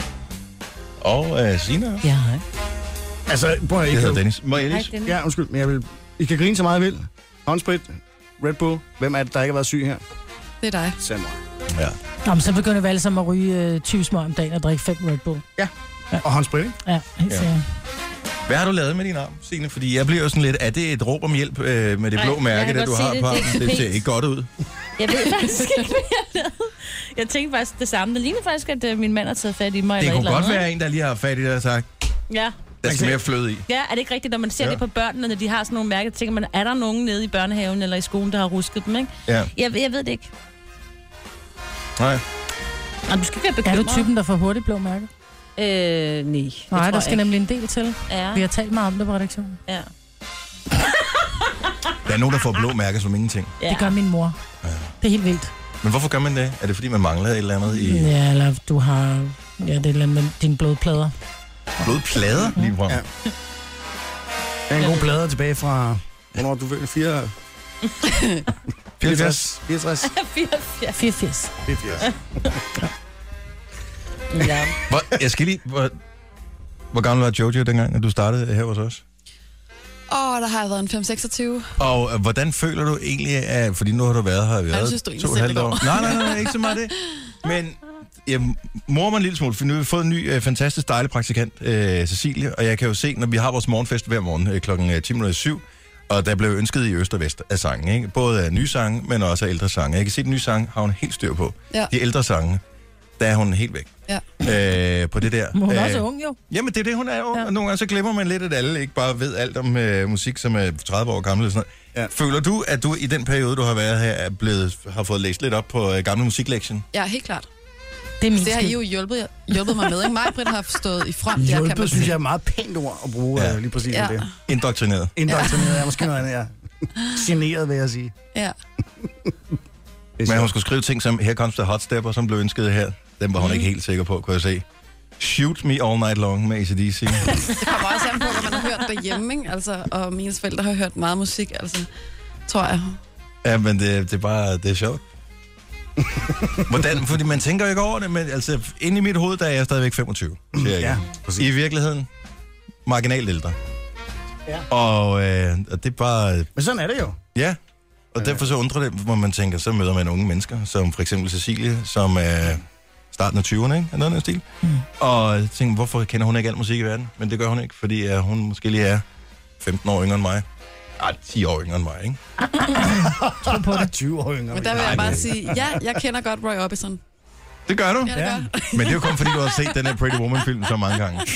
Speaker 2: Og Signe.
Speaker 4: Ja, hej.
Speaker 3: Altså, prøv at...
Speaker 2: Jeg hedder Dennis. Må jeg
Speaker 6: Dennis.
Speaker 3: Ja, undskyld, men I kan grine så meget I vil. Håndsprit, Red Bull. Hvem er det, der ikke har været syg her?
Speaker 7: Det er dig.
Speaker 3: Samuel.
Speaker 2: Ja.
Speaker 4: Nå, men så begynder vi alle sammen at ryge 20 smøg om dagen og drikke 5 Red Bull.
Speaker 3: Ja. Og håndsprit, ikke?
Speaker 4: Ja, helt sikkert.
Speaker 2: Hvad har du lavet med din arm, Signe? Fordi jeg bliver jo sådan lidt, er det et råb om hjælp med det blå mærke, der du har på armen? Det ser ikke godt ud.
Speaker 6: Jeg ved faktisk ikke, hvad jeg lavede. Jeg tænkte faktisk det samme. Det ligner faktisk, at min mand har taget fat i mig.
Speaker 2: Det
Speaker 6: eller
Speaker 2: kunne
Speaker 6: et
Speaker 2: godt
Speaker 6: eller
Speaker 2: være en, der lige har fat i det og sagt,
Speaker 6: ja.
Speaker 2: der skal mere fløde i.
Speaker 6: Ja, er det ikke rigtigt, når man ser det på børnene, når de har sådan nogle mærker, tænker man, er der nogen nede i børnehaven eller i skolen, der har rusket dem, ikke?
Speaker 2: Ja.
Speaker 6: Jeg ved det ikke.
Speaker 2: Nej.
Speaker 6: Og du skal ikke være bekymret.
Speaker 4: Er du typen, der får hurtigt blå mærke?
Speaker 6: Nej.
Speaker 4: Nej, der skal nemlig en del til.
Speaker 6: Ja.
Speaker 4: Vi har talt meget om det på redaktionen.
Speaker 6: Ja.
Speaker 2: Der er nogen, der får blå mærker som ingenting.
Speaker 6: Ja.
Speaker 4: Det gør min mor.
Speaker 2: Ja.
Speaker 4: Det er helt vildt.
Speaker 2: Men hvorfor gør man det? Er det fordi, man mangler et eller andet i
Speaker 4: Ja, eller du har... Ja, det er et eller andet med dine blodplader.
Speaker 2: blodplader lige frem?
Speaker 3: Ja. Der er en god plade tilbage fra... Hvornår du fødte?
Speaker 2: 84.
Speaker 3: 64.
Speaker 4: 84.
Speaker 3: 84.
Speaker 6: Ja.
Speaker 2: Jeg skal lige... Hvor gammel var Jojo dengang, når du startede her hos os?
Speaker 7: Der har jeg været en 5-26.
Speaker 2: Og hvordan føler du egentlig, at... Fordi nu har du været her i
Speaker 7: Jeg synes, du egentlig
Speaker 2: 2,5
Speaker 7: selv
Speaker 2: år. Nej, ikke så meget det. Men jeg morer mig en lille smule, for nu har vi fået en ny, fantastisk dejlig praktikant, Cecilie, og jeg kan jo se, når vi har vores morgenfest hver morgen klokken 10:07, og der blev ønsket i øst og vest af sange, ikke? Både af nye sange, men også af ældre sange. Jeg kan se, at de nye sange har hun helt styr på.
Speaker 7: Ja.
Speaker 2: De ældre sange, der er hun helt væk.
Speaker 7: Ja.
Speaker 2: På det der.
Speaker 4: Men hun er også ung, jo.
Speaker 2: Jamen, det er det, hun er jo.
Speaker 4: Ja.
Speaker 2: Og nogle gange så glemmer man lidt, at alle ikke bare ved alt om musik, som er 30 år gammel. Eller sådan noget. Ja. Føler du, at du i den periode, du har været her, har fået læst lidt op på gamle musiklektion?
Speaker 7: Ja, helt klart.
Speaker 4: Det er min
Speaker 7: Det har I
Speaker 4: skyld.
Speaker 7: jo hjulpet mig med, ikke? Mig-Britt har stået i front. Der, kan
Speaker 3: Hjulpet,
Speaker 7: man
Speaker 3: synes
Speaker 7: sige.
Speaker 3: jeg er et meget pænt ord at bruge lige præcis
Speaker 7: Ja.
Speaker 3: det.
Speaker 2: Indoktrineret.
Speaker 3: Indoktrineret er måske noget andet, ja. Generet, vil jeg sige.
Speaker 7: Ja.
Speaker 2: Men hun skulle skrive ting som, her comes the hot stepper, som blev ønsket her. Den var hun ikke helt sikker på, kunne jeg se. Shoot me all night long med AC/DC.
Speaker 7: Det kommer også an på, hvad man har hørt derhjemme, ikke? Altså, og mine forældre har hørt meget musik, altså, tror jeg.
Speaker 2: Ja, men det er bare, det er sjovt. Hvordan? Fordi man tænker jo ikke over det, men altså, inde i mit hoved, der er jeg stadigvæk 25. Siger jeg.
Speaker 3: Ja,
Speaker 2: I virkeligheden, marginalt ældre.
Speaker 3: Ja.
Speaker 2: Og det er bare,
Speaker 3: Men sådan er det jo.
Speaker 2: ja. Og derfor så undrer det, hvor man tænker, så møder man unge mennesker, som for eksempel Cecilie, som er starten af 20'erne, ikke? Er noget af den stil. Og jeg tænker, hvorfor kender hun ikke al musik i verden? Men det gør hun ikke, fordi hun måske lige er 15 år yngre end mig. 10 år yngre end mig, ikke?
Speaker 3: Tror på det. 20 år yngre.
Speaker 7: Men der vil jeg bare sige, ja, jeg kender godt Roy Orbison.
Speaker 2: Det gør du?
Speaker 7: Ja, det gør.
Speaker 2: Men det er jo kun fordi, du har set den her Pretty Woman-film så mange gange.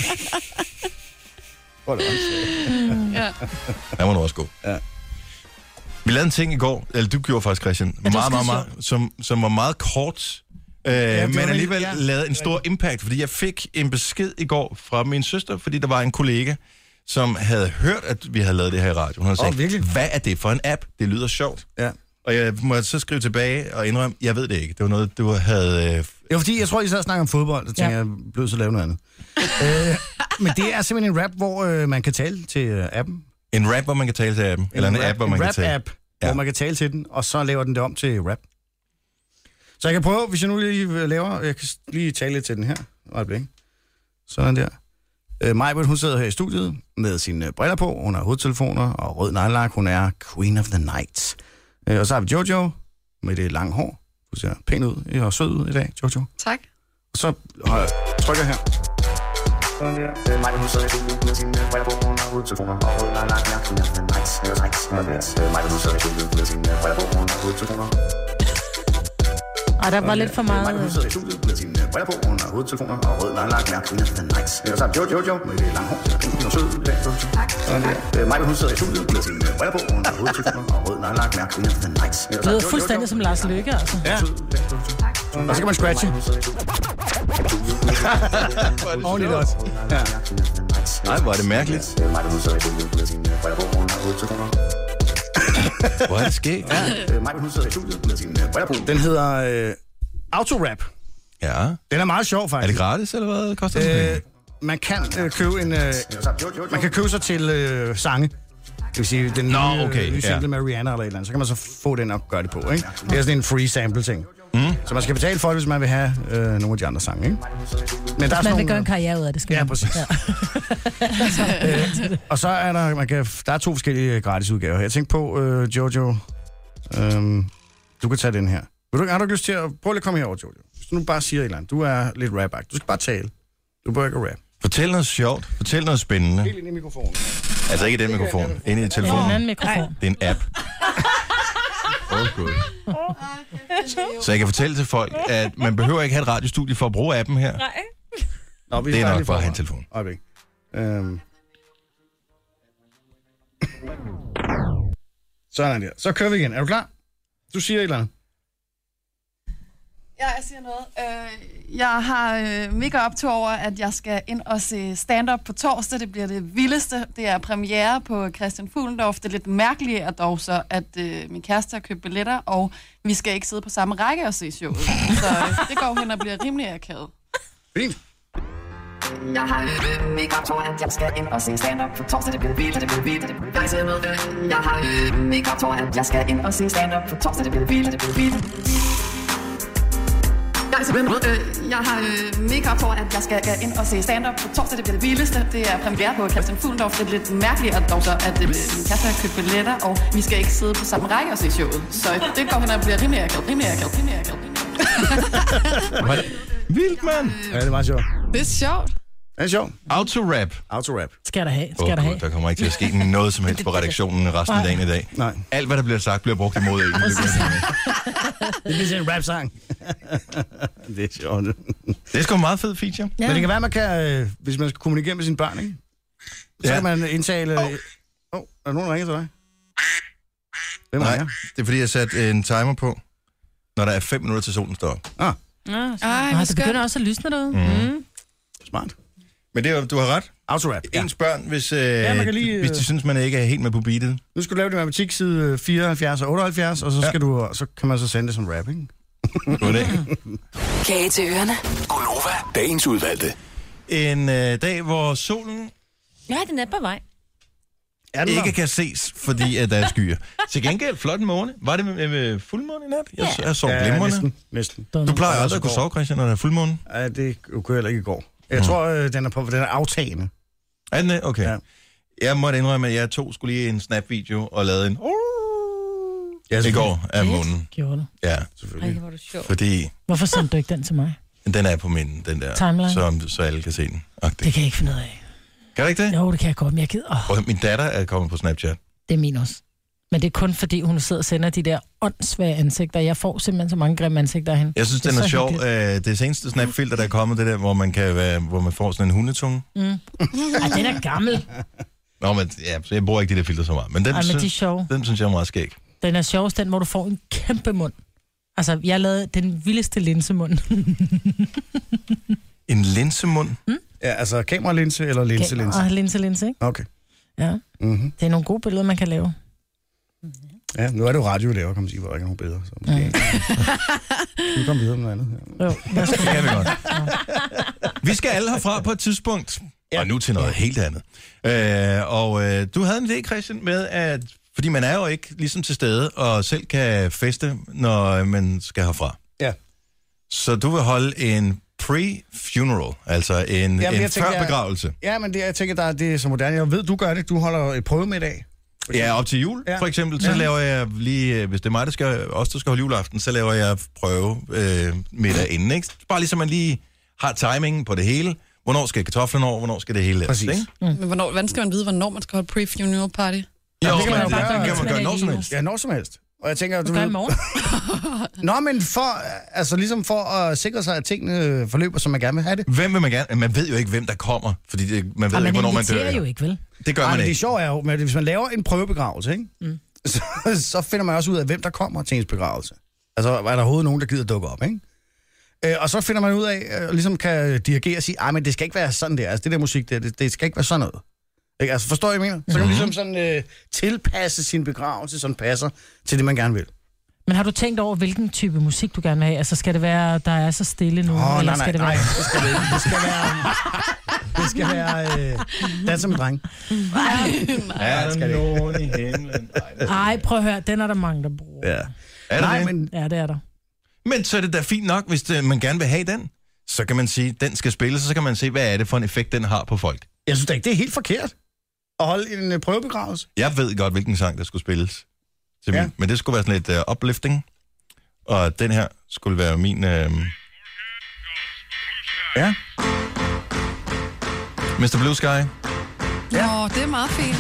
Speaker 7: Ja.
Speaker 2: Der var du også god.
Speaker 3: Ja.
Speaker 2: Vi lavede en ting i går, eller du gjorde faktisk, Christian, meget, som var meget kort, men alligevel lavede en stor impact, fordi jeg fik en besked i går fra min søster, fordi der var en kollega, som havde hørt, at vi havde lavet det her i radio. Hun havde sagt,
Speaker 3: virkelig?
Speaker 2: hvad er det for en app? Det lyder sjovt.
Speaker 3: Ja.
Speaker 2: Og jeg må så skrive tilbage og indrømme, jeg ved det ikke. Det var noget, du havde...
Speaker 3: Det var fordi, jeg tror, I sad og snakkede om fodbold, så tænkte jeg blev så lave noget andet. Men det er simpelthen en rap, hvor man kan tale til appen.
Speaker 2: En rap, hvor man kan tale til appen? Eller en app, hvor man kan tale...
Speaker 3: rap-app, hvor man kan tale til den, og så laver den det om til rap. Så jeg kan prøve, hvis jeg nu lige laver... Jeg kan lige tale lidt til den her. Øjeblik. Sådan der. Majbert, hun sidder her i studiet med sine briller på. Hun har hovedtelefoner og rød nejlak. Hun er Queen of the Night. Og så har vi Jojo med det lange hår. Du ser pæn ud og sød ud i dag, Jojo.
Speaker 7: Tak.
Speaker 3: Og så trykker jeg her. Sådan der. Majbert, hun sidder i studiet med sine briller på. Hun har hovedtelefoner og rød nejlak. Queen of the Night. Majbert, hun sidder i studiet med sine briller på. Hun har hovedtelefoner.
Speaker 4: Ej, der var lidt for meget...
Speaker 3: Majbert, hun sidder i studiet med sine briller på. Hun har hovedtelefoner og rød nejlak. Queen of the Night. Og så har vi Jojo med det lange hår. Pæn og sød ud i dag, Jojo. Sådan der. Majbert, hun sidder i studiet med sine briller på. Hun har hovedtelefoner og rød nejlak. Queen of the Night.
Speaker 4: Det lyder fuldstændig som Lars Løkke, altså.
Speaker 3: Ja. Og så kan man scratche. Ordentligt også. Ja.
Speaker 2: Nej, hvor er det mærkeligt. Hvor er det sket?
Speaker 3: Den hedder Autorap.
Speaker 2: Ja.
Speaker 3: Den er meget sjov,
Speaker 2: Er
Speaker 3: faktisk.
Speaker 2: det gratis, eller hvad? Koster det penge?
Speaker 3: Man kan købe en... man kan købe sig til sange. Det vil sige, den nye single med Rihanna eller et eller andet. Så kan man så få den og gøre det på, ikke? Det er sådan en free sample ting. Så man skal betale for det, hvis man vil have nogle af de andre sange, ikke? Men der er
Speaker 4: Man vil gøre en karriere ud af det, skal
Speaker 3: Ja,
Speaker 4: man.
Speaker 3: præcis. Og så er der er 2 forskellige gratis udgaver. Jeg tænkte på, Jojo, du kan tage den her. Har du ikke lyst til at... Prøv lige at komme herover, Jojo. Hvis du nu bare siger et eller andet. Du er lidt rap-agtig. Du skal bare tale. Du bør ikke rap.
Speaker 2: Fortæl noget sjovt. Fortæl noget spændende.
Speaker 3: Helt ind i mikrofonen.
Speaker 2: Altså ikke den mikrofon. Inde i
Speaker 4: En
Speaker 2: telefonen.
Speaker 4: anden mikrofon.
Speaker 2: Det er en app. God. Så jeg kan fortælle til folk, at man behøver ikke have et radiostudie for at bruge appen her.
Speaker 6: Nej.
Speaker 3: Nå, vi
Speaker 2: Det er
Speaker 3: starter
Speaker 2: nok
Speaker 3: lige
Speaker 2: bare at have en
Speaker 3: forfra.
Speaker 2: telefon.
Speaker 3: Øjeblik. Sådan der. Så kører vi igen. Er du klar? Du siger et eller andet.
Speaker 7: Ja, jeg siger noget. Jeg har mega optur over, at jeg skal ind og se stand-up på torsdag. Det bliver det vildeste. Det er premiere på Christian Fuglendorf. Det er lidt mærkeligt at dog så, at min kæreste har købt billetter, og vi skal ikke sidde på samme række og se showet. Så det går hen og bliver rimelig akavet.
Speaker 3: Fint.
Speaker 9: Jeg har mega optur, at jeg skal ind og se stand-up på torsdag. Det bliver vildt, det bliver vildt, det bliver rejse med. Jeg har mega optur, at jeg skal ind og se stand-up på torsdag. Det bliver vildt, det bliver vildt. Jeg har mega optur, at jeg skal ind og se stand-up på torsdag. Det bliver det vildeste. Det er premiere på Christian Fuglendorf. Det er lidt mærkeligt at dog så, at min kæreste har købt billetter, og vi skal ikke sidde på samme række og se showet. Så det går hen og bliver rimelig akavet.
Speaker 2: Vildt, mand!
Speaker 3: Ja, det er meget sjovt.
Speaker 7: Det er sjovt.
Speaker 3: Det er sjovt.
Speaker 2: Autorap.
Speaker 3: Autorap.
Speaker 4: Skal der have. Skal der have.
Speaker 2: Der kommer ikke til at ske noget som helst på redaktionen resten af dagen i dag.
Speaker 3: Nej.
Speaker 2: Alt, hvad der bliver sagt, bliver brugt imod en.
Speaker 3: Det bliver sådan en rap-sang. Det er sjovt.
Speaker 2: Det er sgu en meget fed feature.
Speaker 3: Ja. Men det kan være, man kan, hvis man skal kommunikere med sine børn, ikke? Så kan man indtale... er der nogen, der ringer til dig? Hvem
Speaker 2: Nej,
Speaker 3: ringer?
Speaker 2: det er fordi, jeg satte en timer på, når der er 5 minutter til solen står op.
Speaker 7: Ej,
Speaker 4: Det begynder også at lysne derude.
Speaker 3: Smart.
Speaker 2: Men det er, du har ret.
Speaker 3: Autorap. Ja.
Speaker 2: Ens børn, hvis,
Speaker 3: man kan lige,
Speaker 2: hvis de synes, man ikke er helt med på beatet.
Speaker 3: Nu skal du lave det matematik side 74 og 78, og så, skal så kan man så sende det som rap, ikke?
Speaker 2: Goddag.
Speaker 5: Kage til ørerne.
Speaker 10: Gonova, dagens udvalgte.
Speaker 2: En dag, hvor solen
Speaker 6: Ja, den er på vej.
Speaker 2: ikke kan ses, fordi at der er skyer. Til gengæld, flot måne. Var det med fuldmåne i nat? Jeg sov glimrende.
Speaker 3: næsten.
Speaker 2: Du plejer aldrig at kunne sove, Christian, når der er fuldmåne.
Speaker 3: Ja, det kunne jeg heller ikke i går. Jeg tror, den er aftagende.
Speaker 2: Er den det? Okay.
Speaker 3: Ja.
Speaker 2: Jeg måtte indrømme, at jeg skulle lige en snap-video og lavede en i går af månen.
Speaker 4: Gjorde du.
Speaker 2: Ja,
Speaker 6: Ej, hvor er du sjov.
Speaker 2: fordi
Speaker 4: Hvorfor sendte du ikke den til mig?
Speaker 2: den er på min, den der,
Speaker 4: Timeline.
Speaker 2: så alle kan se den.
Speaker 4: Det kan jeg ikke finde ud af.
Speaker 2: Kan du ikke det?
Speaker 4: Jo, det kan jeg godt, men jeg gider.
Speaker 2: Og min datter er kommet på Snapchat.
Speaker 4: Det er min også. Men det er kun fordi, hun sidder og sender de der åndssvage ansigter. Jeg får simpelthen så mange grimme ansigter af hende.
Speaker 2: Jeg synes,
Speaker 4: det
Speaker 2: den er
Speaker 4: så
Speaker 2: sjov.
Speaker 4: hyggeligt.
Speaker 2: Det seneste snapfilter, der er kommet, det der, hvor man får sådan en hundetunge.
Speaker 4: Ej, den er gammel.
Speaker 2: Nå, men ja, så jeg bruger ikke de der filter så meget. Men den,
Speaker 4: Ej, men de er sjove.
Speaker 2: den synes jeg er meget skæg.
Speaker 4: Den er sjovest, den hvor du får en kæmpe mund. Altså, jeg lavede den vildeste linsemund.
Speaker 2: En linsemund?
Speaker 3: Ja, altså kameralinse eller linse.
Speaker 4: Linse, ikke?
Speaker 3: Okay.
Speaker 4: Ja.
Speaker 3: Mm-hmm.
Speaker 4: Det er nogle gode billeder, man kan lave.
Speaker 3: Ja, nu er det jo radio, vi laver, kan man sige, hvor der ikke er nogen bedre. Så måske... Nu kommer vi videre med noget andet.
Speaker 4: Jo,
Speaker 2: Det kan vi godt. Vi skal alle herfra på et tidspunkt. Ja. Og nu til noget helt andet. Du havde en idé, Christian, med at... Fordi man er jo ikke ligesom til stede, og selv kan feste, når man skal herfra.
Speaker 3: Ja.
Speaker 2: Så du vil holde en pre-funeral, altså en før-begravelse.
Speaker 3: Ja, men jeg tænker, det er så moderne. Jeg ved, du gør det. Du holder et prøvemiddag.
Speaker 2: Ja, op til jul, for eksempel, så laver jeg lige, hvis det er mig, der skal holde juleaften, så laver jeg middag inden, ikke? Bare ligesom man lige har timingen på det hele. Hvornår skal kartoflen over, hvornår skal det hele laves, ikke?
Speaker 7: Men hvordan skal man vide, hvornår man skal holde pre-funeral party?
Speaker 2: Jo,
Speaker 3: det kan man jo
Speaker 2: det
Speaker 3: bare
Speaker 2: kan man gøre når som helst.
Speaker 3: Ja, når som helst. Og jeg tænker,
Speaker 4: Du gør i morgen.
Speaker 3: Nå, men ligesom for at sikre sig, at tingene forløber, som man gerne vil have det.
Speaker 2: Hvem vil man gerne? Man ved jo ikke, hvem der kommer, fordi man ved ikke, hvornår man dør.
Speaker 4: Man inviterer jo ikke, vel?
Speaker 2: Det gør man
Speaker 3: Det
Speaker 2: ikke.
Speaker 3: sjove er jo, at hvis man laver en prøvebegravelse, ikke? Så finder man også ud af, hvem der kommer til ens begravelse. Altså, er der overhovedet nogen, der gider dukke op, ikke? Og så finder man ud af, ligesom kan dirigere og sige, men det skal ikke være sådan der. Altså, det der musik der, det skal ikke være sådan noget. Ikke? Altså, forstår I, hvad jeg mener? Så kan man ligesom sådan tilpasse sin begravelse, så den passer til det, man gerne vil.
Speaker 4: Men har du tænkt over, hvilken type musik du gerne vil have? Altså, skal det være, der er så stille nu? Eller skal det være...
Speaker 3: Nej, det skal det ikke. Det skal være danser med dreng.
Speaker 2: Er der nogen i himlen?
Speaker 4: Ej, prøv at høre, den er der mange, der bruger.
Speaker 3: Ja.
Speaker 2: Er der det?
Speaker 3: Men
Speaker 4: Ja, det er der.
Speaker 2: Men så er det da fint nok, hvis man gerne vil have den. Så kan man sige, den skal spilles, så kan man se, hvad er det for en effekt, den har på folk.
Speaker 3: jeg synes da ikke, det er helt forkert at holde en prøvebegravelse.
Speaker 2: Jeg ved godt, hvilken sang, der skulle spilles til min. Men det skulle være sådan lidt uplifting. Og den her skulle være min...
Speaker 3: Ja.
Speaker 2: Mr. Blue Sky.
Speaker 7: Ja. Nå, det er meget fint.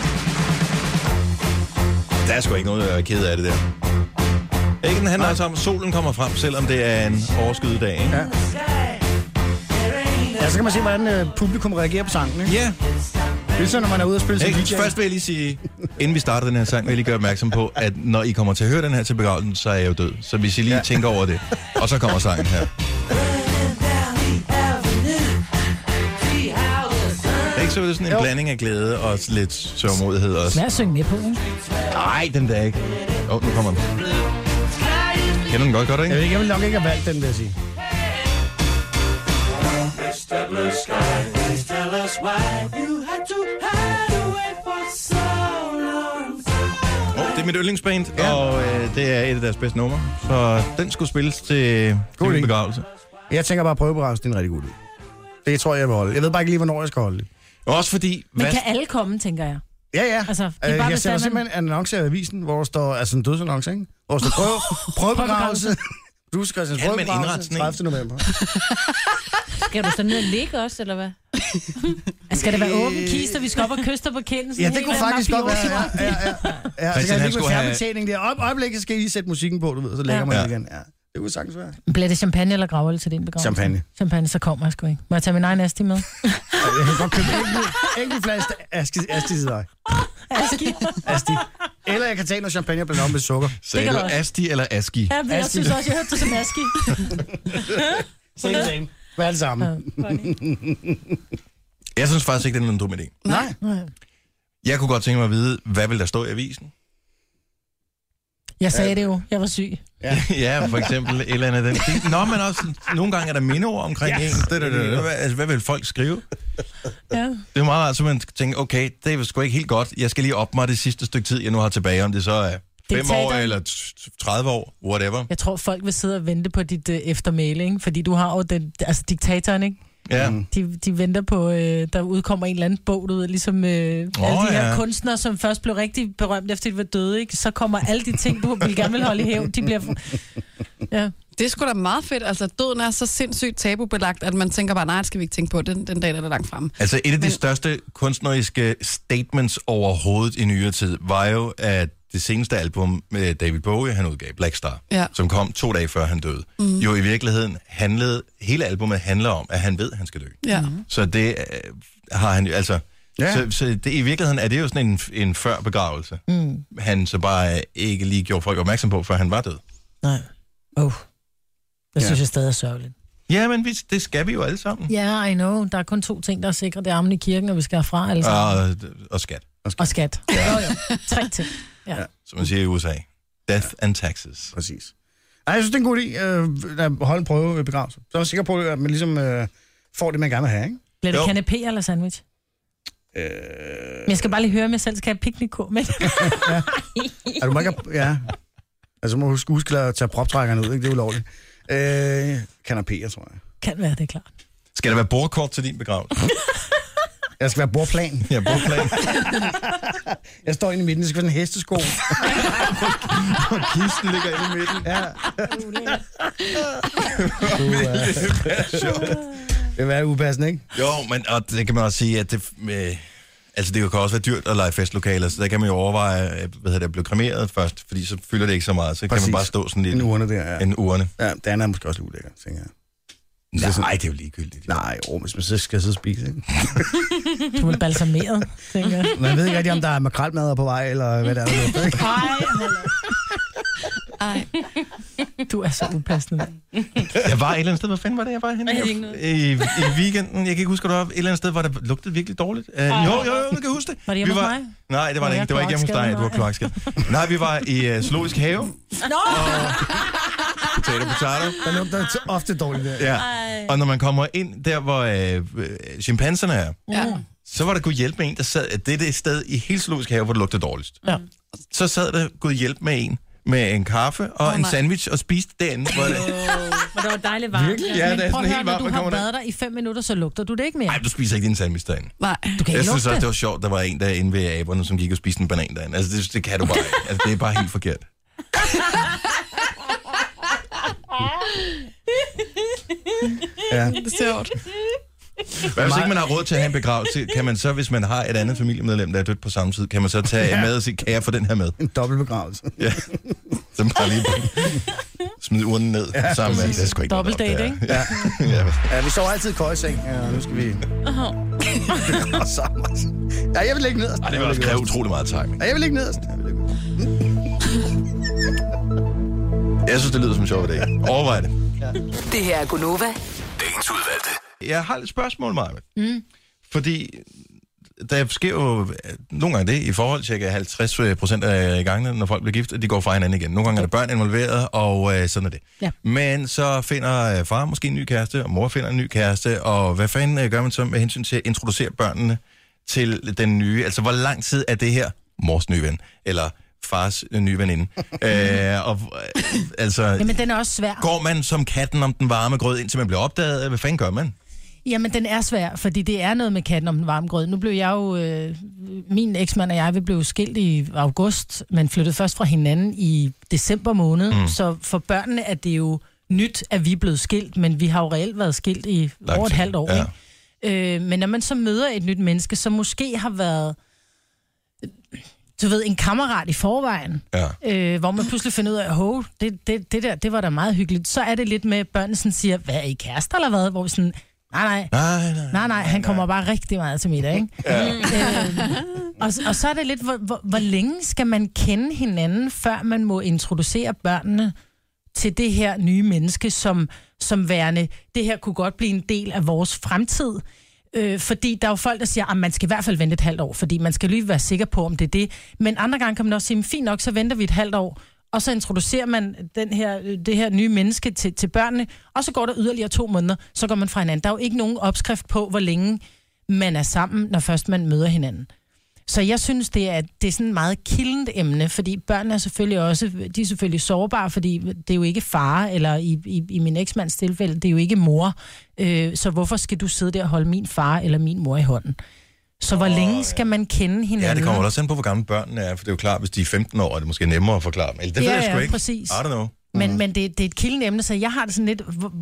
Speaker 2: Der er sgu ikke noget, jeg er ked af det der. Ikke, den handler altså om, at solen kommer frem, selvom det er en overskyet dag, ikke?
Speaker 3: Ja. Ja, så kan man se, hvordan publikum reagerer på sangen, ikke?
Speaker 2: Ja.
Speaker 3: Det er så, når man er ude og spille som DJ.
Speaker 2: Først vil jeg lige sige, inden vi starter den her sang, vil jeg lige gøre opmærksom på, at når I kommer til at høre den her til begravelsen, så er jeg jo død. Så hvis I lige tænker over det, og så kommer sangen her. Ikke så er det sådan en blanding af glæde og lidt sørgmodighed også.
Speaker 4: Lad os synge med på, ikke?
Speaker 2: Nej, den der ikke. Nu kommer den. Kender den godt, ikke?
Speaker 3: Jeg vil nok ikke have valgt den, vil jeg sige.
Speaker 2: Det er mit yndlingsband, og det er et af deres bedste numre. Så den skulle spilles til min begravelse.
Speaker 3: Jeg tænker bare at prøve begravelse, det er en rigtig god idé. Det tror jeg vil holde. Jeg ved bare ikke lige, hvornår jeg skal holde det.
Speaker 2: Også fordi...
Speaker 4: Men kan alle komme, tænker jeg?
Speaker 3: Ja.
Speaker 4: Altså,
Speaker 3: jeg sætter simpelthen en annonce af avisen, hvor der står, altså en dødsannonce, ikke? Hvor der står prøvebegravelse. Du skal altså prøvebegravelse 30. november.
Speaker 6: Skal du så ned og ligge også, eller hvad?
Speaker 4: Skal det være åben kiste, vi skal op og kyste på kendelsen?
Speaker 3: Ja, det kunne faktisk godt være. Ja. Så kan jeg ligge med fjernbetjening der. Øjeblikket skal I lige sætte musikken på, du ved, så lægger man igen. Ja. Det kunne sagtens være.
Speaker 4: Bliver det champagne eller gravøl til din begravelse? Champagne, så kommer jeg sgu ikke. Må jeg tage min egen asti med?
Speaker 3: Jeg kan godt købe enkelt flaske asti til dig. Asti. Eller jeg kan tage noget champagne og blande om med sukker.
Speaker 2: Sagde du asti eller aski?
Speaker 4: Ja, jeg synes også, jeg hørte det som aski.
Speaker 3: Same. Hvad er det samme?
Speaker 2: Jeg synes faktisk ikke, det er en dum idé.
Speaker 3: Nej.
Speaker 2: Jeg kunne godt tænke mig at vide, hvad vil der stå i avisen?
Speaker 4: Jeg sagde det jo. Jeg var syg.
Speaker 2: Ja, for eksempel et eller andet den. Nå, men også nogle gange er der mindeord omkring en. Altså, hvad vil folk skrive?
Speaker 4: Ja.
Speaker 2: Det er meget rart, så man tænker, okay, det er sgu ikke helt godt. Jeg skal lige op mig det sidste stykke tid, jeg nu har tilbage, om det så er 5 år eller 30 år, whatever.
Speaker 4: Jeg tror, folk vil sidde og vente på dit eftermæle, ikke? Fordi du har jo diktatoren, ikke?
Speaker 2: Ja.
Speaker 4: De venter på, der udkommer en eller anden bog, du ved, ligesom alle de her kunstnere, som først blev rigtig berømt efter de var døde, ikke? Så kommer alle de ting, du gerne vil holde i hævn, de bliver... Ja.
Speaker 7: Det er sgu da meget fedt. Altså, døden er så sindssygt tabubelagt, at man tænker bare, nej, det skal vi ikke tænke på. Den dag der er langt fremme.
Speaker 2: Altså, et af de største kunstneriske statements overhovedet i nyere tid, var jo, at det seneste album med David Bowie, han udgav, Black Star, som kom 2 dage før han døde, jo i virkeligheden hele albumet handler om, at han ved, at han skal dø.
Speaker 7: Ja.
Speaker 2: Så det har han jo, altså... Ja. Så det, i virkeligheden er det jo sådan en før-begravelse. Han så bare ikke lige gjorde folk opmærksom på, før han var død.
Speaker 4: Nej. Det synes jeg stadig er sørgeligt.
Speaker 2: Ja, men det skal vi jo alle sammen.
Speaker 4: Ja, I know. Der er kun 2 ting, der er sikre. Det er armen i kirken, og vi skal herfra alle sammen.
Speaker 2: Og skat.
Speaker 4: Og skat. Ja. 3 ting. Ja.
Speaker 2: Som man siger i USA. Death and taxes.
Speaker 3: Præcis. Nej, jeg synes, det er en god idé at holde en prøve ved begravelse. Så er jeg sikker på, at man ligesom får det, man gerne vil have, ikke?
Speaker 4: Bliver det kanapé eller sandwich? Men jeg skal bare lige høre, om jeg selv skal have piknikkur med.
Speaker 3: Ja. Du må ikke altså må du huske at tage proptrækkerne ud, ikke? Det er ulovligt. Kanapéer, tror jeg.
Speaker 4: Kan være, det er klart.
Speaker 2: Skal der være bordkort til din begravelse?
Speaker 3: Jeg skal være bordplan.
Speaker 2: Ja, bordplan.
Speaker 3: Jeg står inde i midten, det skal være en hestesko.
Speaker 2: Og kisten ligger inde i midten.
Speaker 3: Ja. Det vil være upassende, ikke?
Speaker 2: Jo, men og det kan man også sige, at det... Altså, det kan også være dyrt at lege festlokaler, så der kan man jo overveje, at blive kremeret først, fordi så fylder det ikke så meget. Så kan man bare stå sådan lidt...
Speaker 3: En urne der, ja.
Speaker 2: En urne.
Speaker 3: Ja, det andet er måske også lidt ulækkert, tænker jeg.
Speaker 2: Nej, det er jo ligegyldigt.
Speaker 3: Nej, hvis man så skal sidde og spise, ikke?
Speaker 4: Du er balsameret, tænker jeg.
Speaker 3: Man ved ikke rigtig, om der er makrelmadder på vej, eller hvad der er. Ikke?
Speaker 4: Ej. Du er så upassende.
Speaker 2: Jeg var et eller andet sted, hvor fanden var det, jeg var henne? I weekenden, jeg kan ikke huske, at du var et eller andet sted, hvor det lugtede virkelig dårligt. Jo, jeg kan huske det.
Speaker 4: Var det hjemme hos mig?
Speaker 2: Nej, det var det ikke. Det var ikke hjemme hos dig, du var kloakskade. Nej, vi var i Zoologisk Have. Potato.
Speaker 3: Der lugter ofte dårligt der.
Speaker 2: Ja. Og når man kommer ind der, hvor chimpanserne er, så var der Gud hjælp med en, der sad... Det er det sted i hele Zoologisk Have, hvor det lugter dårligst.
Speaker 4: Ja.
Speaker 2: Så sad der Gud hjælp med en, med en kaffe og en sandwich og spiste derinde.
Speaker 6: Hvor det var dejligt varmt.
Speaker 2: Virkelig? Ja, det er sådan helt varmt.
Speaker 4: Når du har været der i 5 minutter, så lugter du det ikke mere.
Speaker 2: Nej, du spiser ikke din sandwich derinde.
Speaker 7: Nej,
Speaker 4: du kan ikke.
Speaker 2: Jeg synes også, det var sjovt, der var en der inde ved aberne, som gik og spiste en banan derinde. Altså, det kan du bare ikke. Altså, det er bare helt forkert.
Speaker 3: Ja.
Speaker 7: Det er sjovt.
Speaker 2: Hvad hvis ikke man har råd til at have en begravelse? Kan man så, hvis man har et andet familiemedlem, der er dødt på samme tid, kan man så tage med og sige, kan jeg få den her med?
Speaker 3: En dobbeltbegravelse.
Speaker 2: Ja. Så man bare lige smide urnen ned sammen med. Det er sgu ikke
Speaker 4: Dobbeltdate, ikke?
Speaker 3: Ja. Ja, vi sover altid i køjeseng. Ja, nu skal vi... Ja, jeg vil ligge nederst.
Speaker 2: Det vil også kræve utrolig meget timing.
Speaker 3: Ja, jeg vil ligge nederst.
Speaker 2: Jeg synes, det lyder som en sjov idé. Overvej det.
Speaker 5: Ja. Det her er Gunova.
Speaker 10: Dagens udvalgte.
Speaker 2: Jeg har et spørgsmål, Maja. Fordi der sker jo nogle gange det, i forhold til at 50% af gangene, når folk bliver gift, de går fra hinanden igen. Nogle gange er der børn involveret, og sådan er det.
Speaker 4: Ja.
Speaker 2: Men så finder far måske en ny kæreste, og mor finder en ny kæreste, og hvad fanden gør man så med hensyn til at introducere børnene til den nye? Altså, hvor lang tid er det her mors nye ven, eller fars nye veninde? Altså,
Speaker 4: jamen, den er også svær.
Speaker 2: Går man som katten om den varme grød, indtil man bliver opdaget? Hvad fanden gør man?
Speaker 4: Jamen, den er svær, fordi det er noget med katten om den varme grød. Nu blev jeg jo... min eksmand og jeg, vi blev skilt i august, men flyttede først fra hinanden i december måned. Så for børnene er det jo nyt, at vi er blevet skilt, men vi har jo reelt været skilt i over et halvt år. Ja. Men når man så møder et nyt menneske, som måske har været... du ved, en kammerat i forvejen, hvor man pludselig finder ud af, det var da meget hyggeligt. Så er det lidt med, børnene sådan siger, hvad er I kærester eller hvad? Hvor vi sådan, nej, han kommer bare rigtig meget til middag, ikke? Ja. Og så er det lidt, hvor længe skal man kende hinanden, før man må introducere børnene til det her nye menneske, som værende, det her kunne godt blive en del af vores fremtid. Fordi der er jo folk, der siger, at man skal i hvert fald vente et halvt år, fordi man skal lige være sikker på, om det er det. Men andre gange kan man også sige, fint nok, så venter vi et halvt år, og så introducerer man det her nye menneske til børnene, og så går der yderligere 2 måneder, så går man fra hinanden. Der er jo ikke nogen opskrift på, hvor længe man er sammen, når først man møder hinanden. Så jeg synes, det er sådan et meget kildent emne, fordi børnene er selvfølgelig også, de er selvfølgelig sårbare, fordi det er jo ikke far, eller i min eksmands tilfælde, det er jo ikke mor. Så hvorfor skal du sidde der og holde min far eller min mor i hånden? Så hvor længe skal man kende hinanden?
Speaker 2: Ja, det kommer også an på, hvor gamle børnene er, for det er jo klart, hvis de er 15 år, er det måske nemmere at forklare dem. Eller det ved jeg sgu ikke.
Speaker 4: Præcis.
Speaker 2: I don't know.
Speaker 4: Men det er et kildent emne, så jeg har det sådan lidt,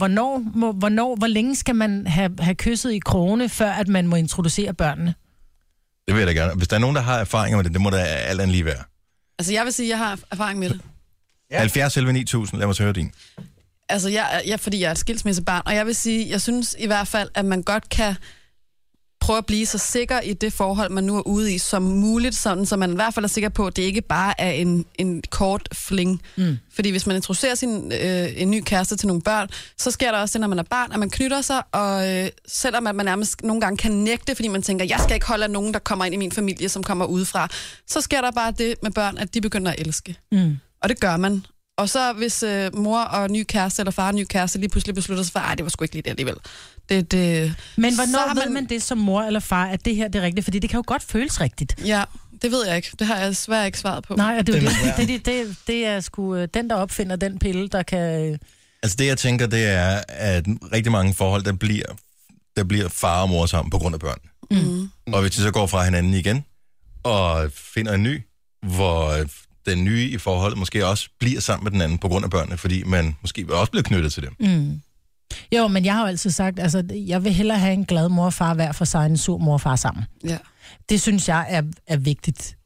Speaker 4: hvor længe skal man have kysset i krogene, før at man må introducere børnene?
Speaker 2: Det vil jeg da gerne. Hvis der er nogen, der har erfaringer med det, det må da alt andet lige være.
Speaker 7: Altså, jeg vil sige, at jeg har erfaring med det.
Speaker 2: Ja. 70 11 9000, lad mig høre din.
Speaker 7: Altså, fordi jeg er et skilsmissebarn, og jeg vil sige, jeg synes i hvert fald, at man godt kan prøve at blive så sikker i det forhold, man nu er ude i, som muligt, sådan, så man i hvert fald er sikker på, at det ikke bare er en kort fling. Fordi hvis man introducerer en ny kæreste til nogle børn, så sker der også det, når man er barn, at man knytter sig, og selvom at man nærmest nogle gange kan nægte, fordi man tænker, jeg skal ikke holde af nogen, der kommer ind i min familie, som kommer udefra, så sker der bare det med børn, at de begynder at elske. Og det gør man. Og så hvis mor og ny kæreste, eller far og ny kæreste, lige pludselig beslutter sig for, det var sgu ikke lige det alligevel.
Speaker 4: Men hvornår ved man det som mor eller far, at det her det er rigtigt? Fordi det kan jo godt føles rigtigt.
Speaker 7: Ja, det ved jeg ikke. Det har jeg desværre ikke svaret på.
Speaker 4: Nej, og det er sgu den, der opfinder den pille, der kan...
Speaker 2: Altså det, jeg tænker, det er, at rigtig mange forhold, der bliver far og mor sammen på grund af børn. Og hvis de så går fra hinanden igen, og finder en ny, hvor den nye i forholdet måske også bliver sammen med den anden på grund af børnene, fordi man måske også bliver knyttet til dem.
Speaker 4: Jo, men jeg har jo altid sagt, altså, jeg vil hellere have en glad mor og far hver for sig, en sur mor og far sammen.
Speaker 7: Ja.
Speaker 4: Det synes jeg er vigtigt.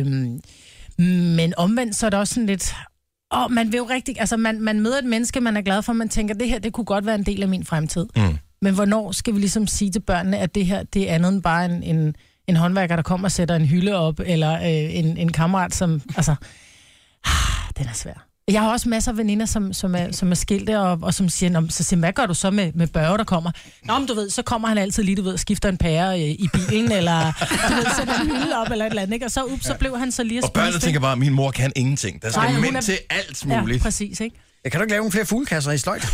Speaker 4: Men omvendt, så er det også sådan lidt... man vil jo rigtig... Altså, man møder et menneske, man er glad for, man tænker, det her, det kunne godt være en del af min fremtid. Men hvornår skal vi ligesom sige til børnene, at det her, det er andet end bare en håndværker, der kommer og sætter en hylde op, eller en kammerat, som... Altså, den er svær. Jeg har også masser af veninder, som er skilte, og som siger, hvad gør du så med Børge, der kommer? Nå, men du ved, så kommer han altid lige, og skifter en pære i bilen, eller du ved, sætter en hylde op, eller et eller andet, ikke? Og så blev han så lige at spise.
Speaker 2: Og børnene tænker bare, min mor kan ingenting. Der skal mænd til alt muligt.
Speaker 4: Ja, præcis, ikke?
Speaker 3: Jeg kan du ikke lave nogle flere fuglekasser i sløjt?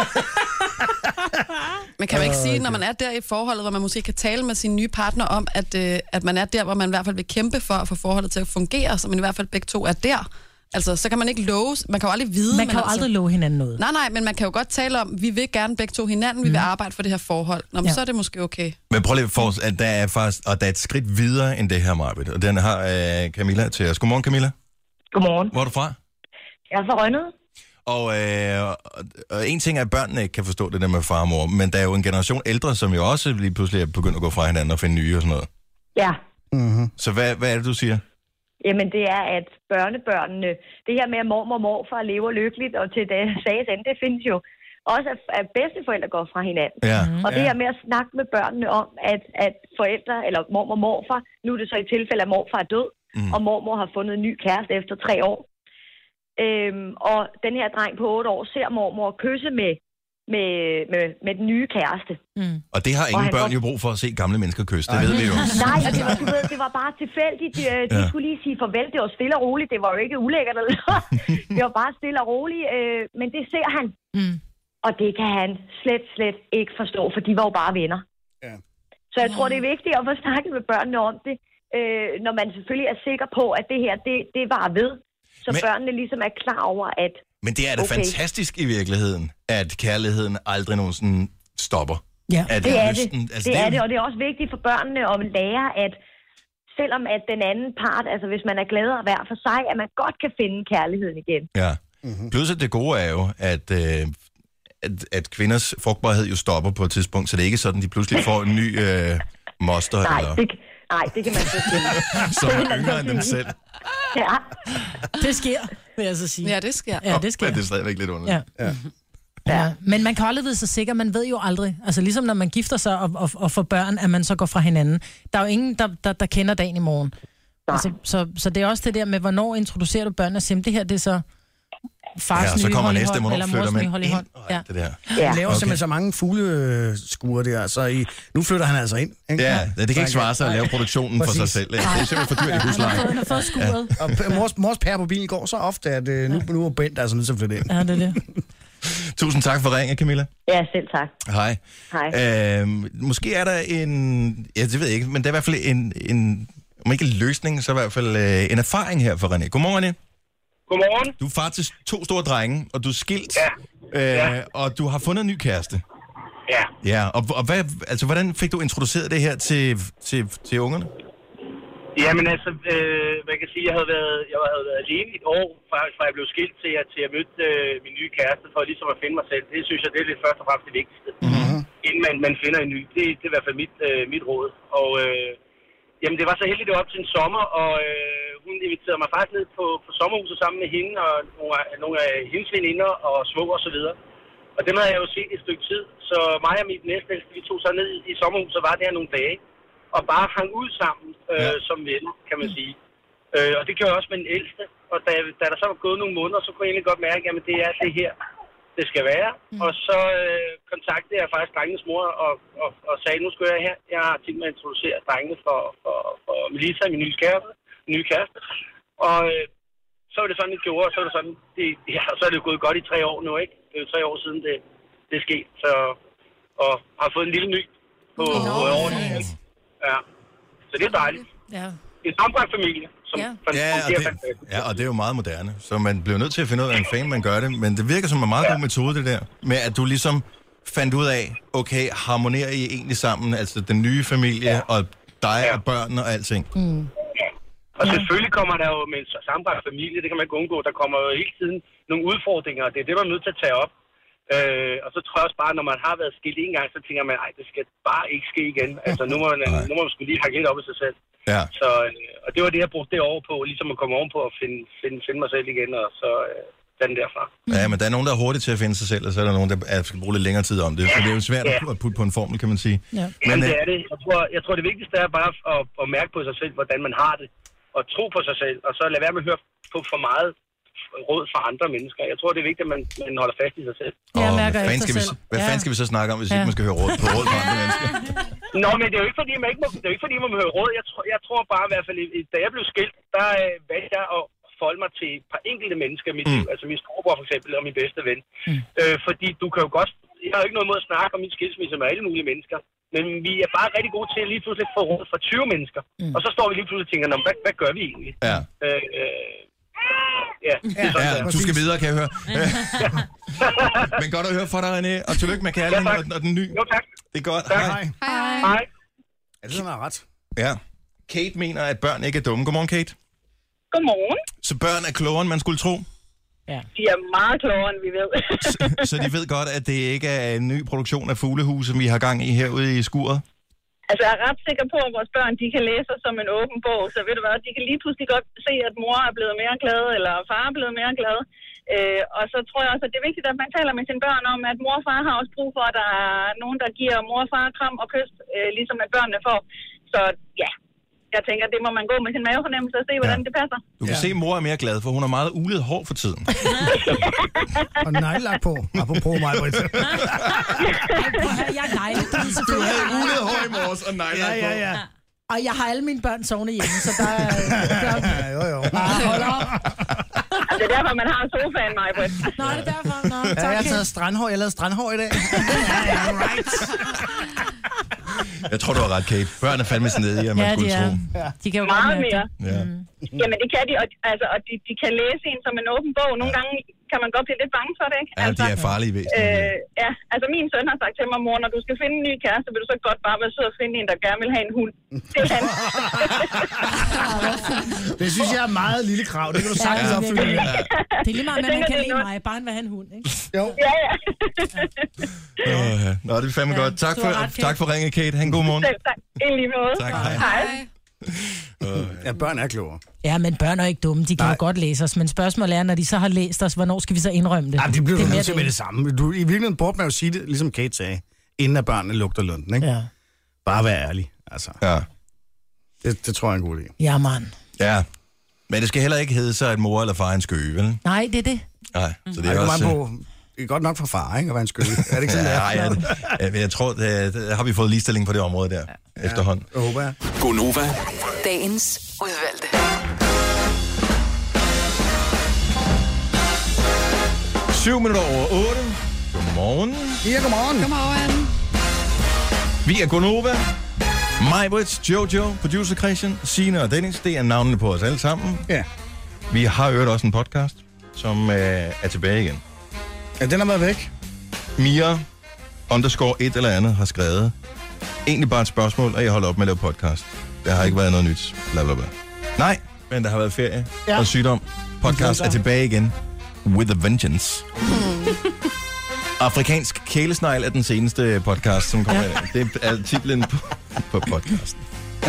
Speaker 7: Man kan jo ikke sige, når man er der i forholdet, hvor man måske kan tale med sin nye partner om, at man er der, hvor man i hvert fald vil kæmpe for at få forholdet til at fungere, så man i hvert fald begge to er der. Altså, så kan man ikke love, man kan jo aldrig vide.
Speaker 4: Man kan jo aldrig love hinanden noget.
Speaker 7: Nej, men man kan jo godt tale om, vi vil gerne begge to hinanden, vi vil arbejde for det her forhold. Nå, men så er det måske okay.
Speaker 2: Men prøv lige for, at der er faktisk, og der er et skridt videre end det her, Marbet. Og den har Camilla til os. Godmorgen, Camilla.
Speaker 11: Godmorgen.
Speaker 2: Hvor er du fra?
Speaker 11: Jeg er fra Rønnede.
Speaker 2: Og en ting er, at børnene ikke kan forstå det der med far og mor, men der er jo en generation ældre, som jo også lige pludselig er begyndt at gå fra hinanden og finde nye og sådan noget.
Speaker 11: Ja.
Speaker 2: Mm-hmm. Så hvad er det, du siger?
Speaker 11: Jamen, det er, at børnebørnene, det her med, at mormor og morfar lever lykkeligt, og til det sages ende, det findes jo også, at bedsteforældre går fra hinanden.
Speaker 2: Ja.
Speaker 11: Og det her med at snakke med børnene om, at forældre, eller mormor og morfar, nu er det så i tilfælde, at morfar er død, og mormor har fundet en ny kæreste efter 3 år. Og den her dreng på 8 år ser mormor kysse med den nye kæreste.
Speaker 2: Og det har ingen børn jo brug for at se gamle mennesker kysse, det ved vi jo.
Speaker 11: Nej, det var bare tilfældigt. De skulle lige sige farvel, det var stille og roligt, det var jo ikke ulækkert. Det var bare stille og roligt, men det ser han. Og det kan han slet ikke forstå, for de var jo bare venner. Ja. Så jeg tror, det er vigtigt at få snakket med børnene om det, når man selvfølgelig er sikker på, at det her, det var ved. Så børnene ligesom er klar over, at...
Speaker 2: Men det er da fantastisk i virkeligheden, at kærligheden aldrig nogensinde stopper.
Speaker 11: Ja, det er det. Det er det, og det er også vigtigt for børnene at lære, at selvom at den anden part, altså hvis man er gladere hver for sig, at man godt kan finde kærligheden igen.
Speaker 2: Ja. Plus at det gode er jo, at kvinders frugtbarhed jo stopper på et tidspunkt, så det er ikke sådan, de pludselig får en ny moster.
Speaker 11: Nej, det kan man ikke sige.
Speaker 2: Som er yngre end dem selv.
Speaker 11: Ja.
Speaker 4: Det sker, vil jeg så sige.
Speaker 7: Ja, det sker.
Speaker 4: Ja, det sker.
Speaker 2: Men det er stadigvæk lidt underligt.
Speaker 4: Ja. Men man kan aldrig vide sig sikker, man ved jo aldrig. Altså ligesom når man gifter sig og får børn, at man så går fra hinanden. Der er jo ingen, der kender dagen i morgen. Altså, så det er også det der med, hvornår introducerer du børn og siger, det her, det er så fars nye hold i hånd, eller mors nye hold i hånd.
Speaker 2: Ja. Det der.
Speaker 3: Ja. Laver simpelthen så mange fugleskuer der, så nu flytter han altså ind. Ikke?
Speaker 2: Ja, det kan ikke svare sig at lave produktionen for sig selv. Det er simpelthen for dyrt i husleje.
Speaker 4: Han har fået skuret.
Speaker 3: Og mors pære på bilen går så ofte, at nu er Bent altså nødt til at flytte ind.
Speaker 4: Ja, det er det.
Speaker 2: Tusind tak for ringen, Camilla.
Speaker 11: Ja, selv tak.
Speaker 2: Hej. Måske er der det ved jeg ikke, men der er i hvert fald en om ikke en løsning, så i hvert fald en erfaring her for René. Godmorgen, René.
Speaker 12: Godmorgen.
Speaker 2: Du er far til 2 store drenge, og du er skilt, og du har fundet en ny kæreste.
Speaker 12: Ja.
Speaker 2: Ja, og hvordan fik du introduceret det her til ungerne?
Speaker 12: Jamen altså, man kan sige, jeg havde været alene i et år, fra jeg blev skilt til jeg mødte min nye kæreste, for ligesom at finde mig selv. Det synes jeg, det er lidt først og fremmest det vigtigste. Inden man finder en ny. Det er i hvert fald mit råd. Og jamen, det var så heldigt, det var op til en sommer, og hun inviterede mig faktisk ned på sommerhuset sammen med hende og nogle af hendes veninder og svoger og så videre. Og dem havde jeg jo set et stykke tid, så mig og mit næstældste, vi tog så ned i sommerhuset og var der nogle dage, og bare hang ud sammen som venner, kan man sige. Og det gjorde jeg også med den ældste, og da der så var gået nogle måneder, så kunne jeg egentlig godt mærke, at det er det her, det skal være. Og så kontaktede jeg faktisk drengenes mor og sagde, nu skal jeg her, jeg har tænkt mig at introducere drengene for Melissa, min nye kæreste. Og så var det sådan, det gjorde, og så er det sådan, så er det jo gået godt i 3 år nu, ikke? Det er jo 3 år siden, det er sket, og har fået en lille ny på året. Ja, så det er dejligt.
Speaker 4: Ja.
Speaker 12: En sammenbragt familie, som
Speaker 2: og det er jo meget moderne, så man bliver nødt til at finde ud af, en fan man gør det, men det virker som en meget god metode, det der, med at du ligesom fandt ud af, okay, harmonerer I egentlig sammen, altså den nye familie, og dig og børn og alting.
Speaker 12: Og selvfølgelig kommer der jo med en sammenbragt familie, det kan man ikke undgå, der kommer jo hele tiden nogle udfordringer, og det er det, man er nødt til at tage op. Og så tror jeg også bare, når man har været skilt en gang, så tænker man, det skal bare ikke ske igen. Altså nu må man sgu lige hakke lidt op i sig selv. Ja. Så, og det var det, jeg brugte det over på, ligesom at komme ovenpå og finde mig selv igen, og så den derfra.
Speaker 2: Ja, men der er nogen, der er hurtigt til at finde sig selv, og så er der nogen, der skal bruge lidt længere tid om det. For det er jo svært at putte på en formel, kan man sige.
Speaker 12: Ja. Men det er det. Jeg tror, det vigtigste er bare at mærke på sig selv, hvordan man har det, og tro på sig selv, og så lade være med at høre på for meget råd fra andre mennesker. Jeg tror, det er vigtigt, at man holder fast i sig selv.
Speaker 2: Hvad fanden skal vi så snakke om, hvis ikke man skal høre råd fra andre mennesker?
Speaker 12: Nå, men det er jo ikke, fordi man må høre råd. Jeg tror bare i hvert fald, da jeg blev skilt, der valgte jeg at forholde mig til et par enkelte mennesker i mit liv. Altså min storebror for eksempel, og min bedste ven. Fordi du kan jo godt... Jeg har jo ikke noget mod at snakke om min skilsmisse med alle mulige mennesker. Men vi er bare rigtig gode til at lige pludselig få råd fra 20 mennesker. Og så står vi lige pludselig og tænker, hvad gør vi egentlig?
Speaker 2: Ja. Du skal videre, kan jeg høre. Men godt at høre fra dig, René. Og tillykke med kærligheden og den nye.
Speaker 12: Jo, tak.
Speaker 2: Det er godt.
Speaker 12: Hej.
Speaker 3: Er det sådan, ret?
Speaker 2: Ja. Kate mener, at børn ikke er dumme. Godmorgen, Kate.
Speaker 13: Godmorgen.
Speaker 2: Så børn er klogere, end man skulle tro?
Speaker 13: De er meget klogere, end vi ved.
Speaker 2: Så de ved godt, at det ikke er en ny produktion af Fuglehus, som vi har gang i herude i skuret?
Speaker 13: Altså, jeg er ret sikker på, at vores børn, de kan læse os som en åben bog. Så ved du hvad, de kan lige pludselig godt se, at mor er blevet mere glad, eller far er blevet mere glad. Og så tror jeg også, at det er vigtigt, at man taler med sine børn om, at mor og far har også brug for, at der er nogen, der giver mor og far kram og kys, ligesom at børnene får. Så ja, jeg tænker, det må man gå med sin mavefornemmelse og se, hvordan det passer.
Speaker 2: Du kan se, at mor er mere glad, for hun har meget ulet hår for tiden.
Speaker 3: Og neglelagt på. Apropos mig, Britt.
Speaker 4: Jeg er nejlet.
Speaker 2: Du havde ulet hår i morges og neglelagt på.
Speaker 3: Ja.
Speaker 4: Og jeg har alle mine børn sovende hjemme, så der er...
Speaker 3: Jo.
Speaker 4: Hold op.
Speaker 13: Det er derfor, man har sofaen, mig, Britt.
Speaker 4: Nå, det er derfor. Nå,
Speaker 3: ja, jeg har taget strandhår. Jeg lavede strandhår i dag. Right.
Speaker 2: Jeg tror, du har ret, Kate. Børn er fandme sådan nede i, at man skulle tro.
Speaker 4: De kan jo
Speaker 13: meget mere.
Speaker 2: Ja.
Speaker 13: Jamen, det kan de, og de kan læse en som en åben bog. Nogle gange kan man godt blive lidt bange for det, ikke?
Speaker 2: Ja, de er farlige væsener.
Speaker 13: Ja, altså min søn har sagt til mig, mor, når du skal finde en ny kæreste, vil du så godt bare være sød og finde en, der gerne vil have en hund. Det er han.
Speaker 3: Det synes jeg er meget lille krav. Det kan du sagtens opfylde.
Speaker 4: Det er lige meget, at man kan lide mig. Bare vil have en hund, ikke?
Speaker 3: Jo.
Speaker 13: Ja.
Speaker 2: Nå, det er fandme godt. Tak for ringet, Kate. Ha' en god morgen.
Speaker 13: Selv tak. I lige måde.
Speaker 2: Tak,
Speaker 13: hej.
Speaker 3: Ja, børn er klogere.
Speaker 4: Ja, men børn er ikke dumme. De kan jo godt læse os. Men spørgsmålet er, når de så har læst os, hvornår skal vi så indrømme det?
Speaker 3: Ja, det bliver du nødt til med det samme. I virkeligheden burde man jo sige det, ligesom Kate sagde, inden at børnene lugter lunden, ikke?
Speaker 4: Ja.
Speaker 3: Bare vær ærlig, altså.
Speaker 2: Ja.
Speaker 3: Det tror jeg er en god idé.
Speaker 4: Ja, mand.
Speaker 2: Ja. Men det skal heller ikke hedde sig, at mor eller far er en skøge, vel?
Speaker 4: Nej, det er det.
Speaker 2: Nej, så det er også...
Speaker 3: Det er godt nok for far, ikke? At være en skøge. Er det ikke sådan,
Speaker 2: jeg tror, der har vi fået ligestilling på det område der, efterhånden.
Speaker 3: Jeg håber jeg.
Speaker 10: Gonova.
Speaker 5: Dagens udvalgte.
Speaker 2: 7 minutter over 8. Godmorgen.
Speaker 3: Ja, godmorgen.
Speaker 7: Godmorgen.
Speaker 2: Vi er Gonova. Majbrits, Jojo, producer Christian, Signe og Dennis. Det er navnene på os alle sammen.
Speaker 3: Ja.
Speaker 2: Vi har hørt også en podcast, som er tilbage igen.
Speaker 3: Ja, den har været væk.
Speaker 2: Mia _ et eller andet har skrevet. Egentlig bare et spørgsmål, og jeg holder op med at lave podcast. Der har ikke været noget nyt. Blablabla. Nej, men der har været ferie og sygdom. Podcast er tilbage igen. With a vengeance. Afrikansk kælesnegl er den seneste podcast, som kommer. Det er titlen på podcasten.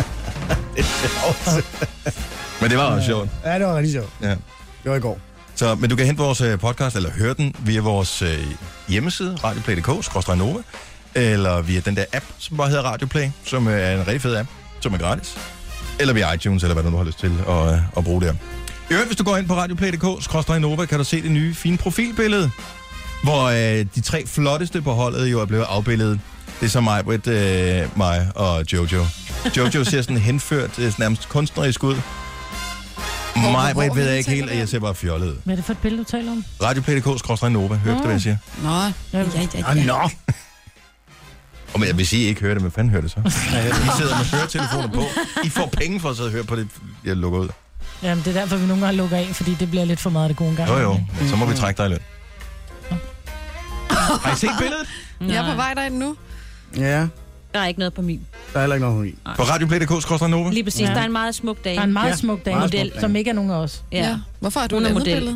Speaker 2: Men det var også sjovt.
Speaker 3: Ja, det var rigtig sjovt.
Speaker 2: Ja.
Speaker 3: Det var i går.
Speaker 2: Så, men du kan hente vores podcast, eller høre den via vores hjemmeside, radioplay.dk/Nova, eller via den der app, som bare hedder Radioplay, som er en rigtig fed app, som er gratis. Eller via iTunes, eller hvad du har lyst til at bruge der. I øvrigt, hvis du går ind på radioplay.dk/Nova, kan du se det nye fine profilbillede, hvor de 3 flotteste på holdet jo er blevet afbildet. Det er så mig, Britt, mig og Jojo. Jojo ser sådan henført, nærmest kunstnerisk ud. Mig, Britt, ved jeg ikke helt, at jeg ser bare fjollet ud.
Speaker 4: Hvad er det for et billede, du taler om?
Speaker 2: Radioplay.dk/Nova. Hørte du, hvad jeg siger?
Speaker 7: Nå.
Speaker 2: Og jeg vil sige, at I ikke hører det, men fanden hører det så? I sidder med høretelefoner på. I får penge for at sidde og høre på det, jeg lukker ud.
Speaker 4: Jamen, det er derfor, vi nogle gange lukker af, fordi det bliver lidt for meget af det gode gang.
Speaker 2: Jo, så må vi trække dig i løn. Har I set billedet?
Speaker 7: Jeg er på vej derind nu.
Speaker 3: Ja.
Speaker 6: Der er ikke noget på min.
Speaker 3: Der er heller ikke noget på min.
Speaker 2: På radioplay.dk/Nova?
Speaker 6: Lige præcis, der er en meget smuk dag.
Speaker 4: Der er en meget smuk dag,
Speaker 6: model,
Speaker 4: som ikke er nogen af os.
Speaker 6: Ja.
Speaker 7: Hvorfor har du
Speaker 6: Hun er
Speaker 7: et
Speaker 6: model.
Speaker 7: billede?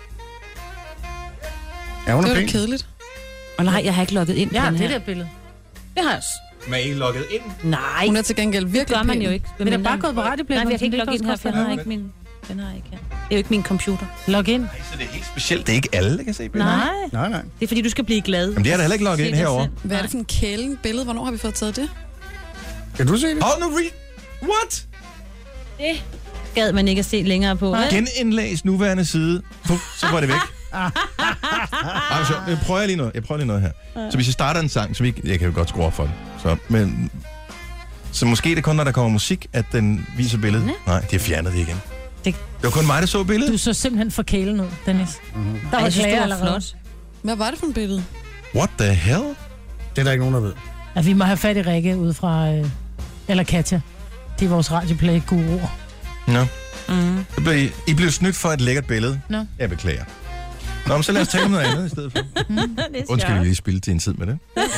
Speaker 3: Ja, hun er
Speaker 7: Det er
Speaker 3: pæn.
Speaker 7: jo kedeligt.
Speaker 6: Og nej, jeg har ikke logget ind på
Speaker 4: Ja,
Speaker 6: den
Speaker 4: det
Speaker 6: her.
Speaker 4: der billede.
Speaker 6: Det har jeg også.
Speaker 2: Men er I logget ind?
Speaker 6: Nej,
Speaker 7: Hun er til gengæld
Speaker 6: det
Speaker 7: virkelig
Speaker 6: gør man
Speaker 7: pæn.
Speaker 6: jo ikke.
Speaker 4: Men det er bare gået på radioplay.
Speaker 6: Nej, jeg kan ikke logge ind her, for jeg har ikke min... Den har jeg ikke her. Det er jo ikke min computer.
Speaker 4: Log ind.
Speaker 2: Så det er helt specielt. Det er ikke alle, der kan se billedet.
Speaker 6: Nej.
Speaker 3: Nej.
Speaker 6: Det er fordi, du skal blive glad.
Speaker 2: Jamen, det er da heller ikke logget ind herovre.
Speaker 7: Hvad er det for en kælen billede? Hvornår har vi fået taget det?
Speaker 3: Kan du se det?
Speaker 2: Hold nu, what?
Speaker 6: Det gad man ikke at se længere på. vel?
Speaker 2: Genindlæs nuværende side. Puh, så var det væk. Altså, jeg prøver lige noget her. Så hvis jeg starter en sang, så jeg kan jo godt skrue op for det. Så måske det er kun, når der kommer musik, at den viser billedet. Nej, de har fjernet det igen. Det var kun mig, der så billedet.
Speaker 4: Du så simpelthen for kælen ud, Dennis.
Speaker 3: Mm-hmm.
Speaker 4: Der var klager
Speaker 6: det var
Speaker 4: allerede.
Speaker 6: flot.
Speaker 7: Hvad var det for et billede?
Speaker 2: What the hell?
Speaker 3: Det er der ikke nogen, der ved.
Speaker 4: At vi må have fat i Rikke ud fra... eller Katja. De er vores radioplay-guruer.
Speaker 2: Nå. I blev snydt for et lækkert billede.
Speaker 4: Nå.
Speaker 2: Jeg beklager. Nå, men så lad os tale om noget andet i stedet for. Undskyld, vi lige spille til en tid med det.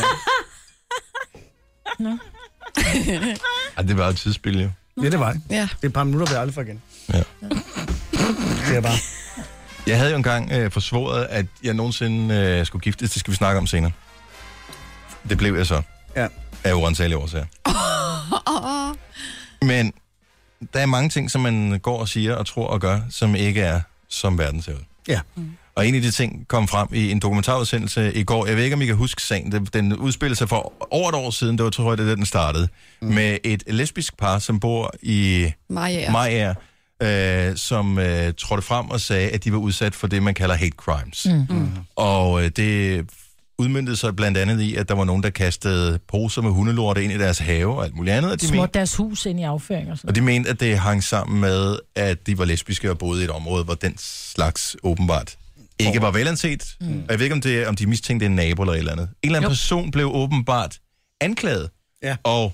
Speaker 4: Nå.
Speaker 2: Det var et tidsspil, jo.
Speaker 3: Ja, det var det.
Speaker 7: Ja.
Speaker 3: Det er et par minutter, vi aldrig får igen.
Speaker 2: Ja.
Speaker 3: Det er bare...
Speaker 2: Jeg havde jo engang forsvoret, at jeg nogensinde skulle giftes. Det skal vi snakke om senere. Det blev jeg så.
Speaker 3: Ja.
Speaker 2: Af urensagelige årsager. Men der er mange ting, som man går og siger og tror og gør, som ikke er, som verden ser ud.
Speaker 3: Ja.
Speaker 2: Og en af de ting kom frem i en dokumentarudsendelse i går. Jeg ved ikke, om I kan huske sagen. Den udspillede sig for over et år siden. Det var, tror jeg, det den startede. Med et lesbisk par, som bor i Mariager, som trådte frem og sagde, at de var udsat for det, man kalder hate crimes. Og det udmyndtede sig blandt andet i, at der var nogen, der kastede poser med hundelorte ind i deres have og alt muligt andet. Og de
Speaker 4: smurt deres hus ind i afføring og sådan.
Speaker 2: Og de mente, at det hang sammen med, at de var lesbiske og boede i et område, hvor den slags åbenbart ikke var velanset. Og jeg ved ikke, om de mistænkte en nabo eller et eller andet. En eller anden person blev åbenbart anklaget.
Speaker 3: Ja.
Speaker 2: Og,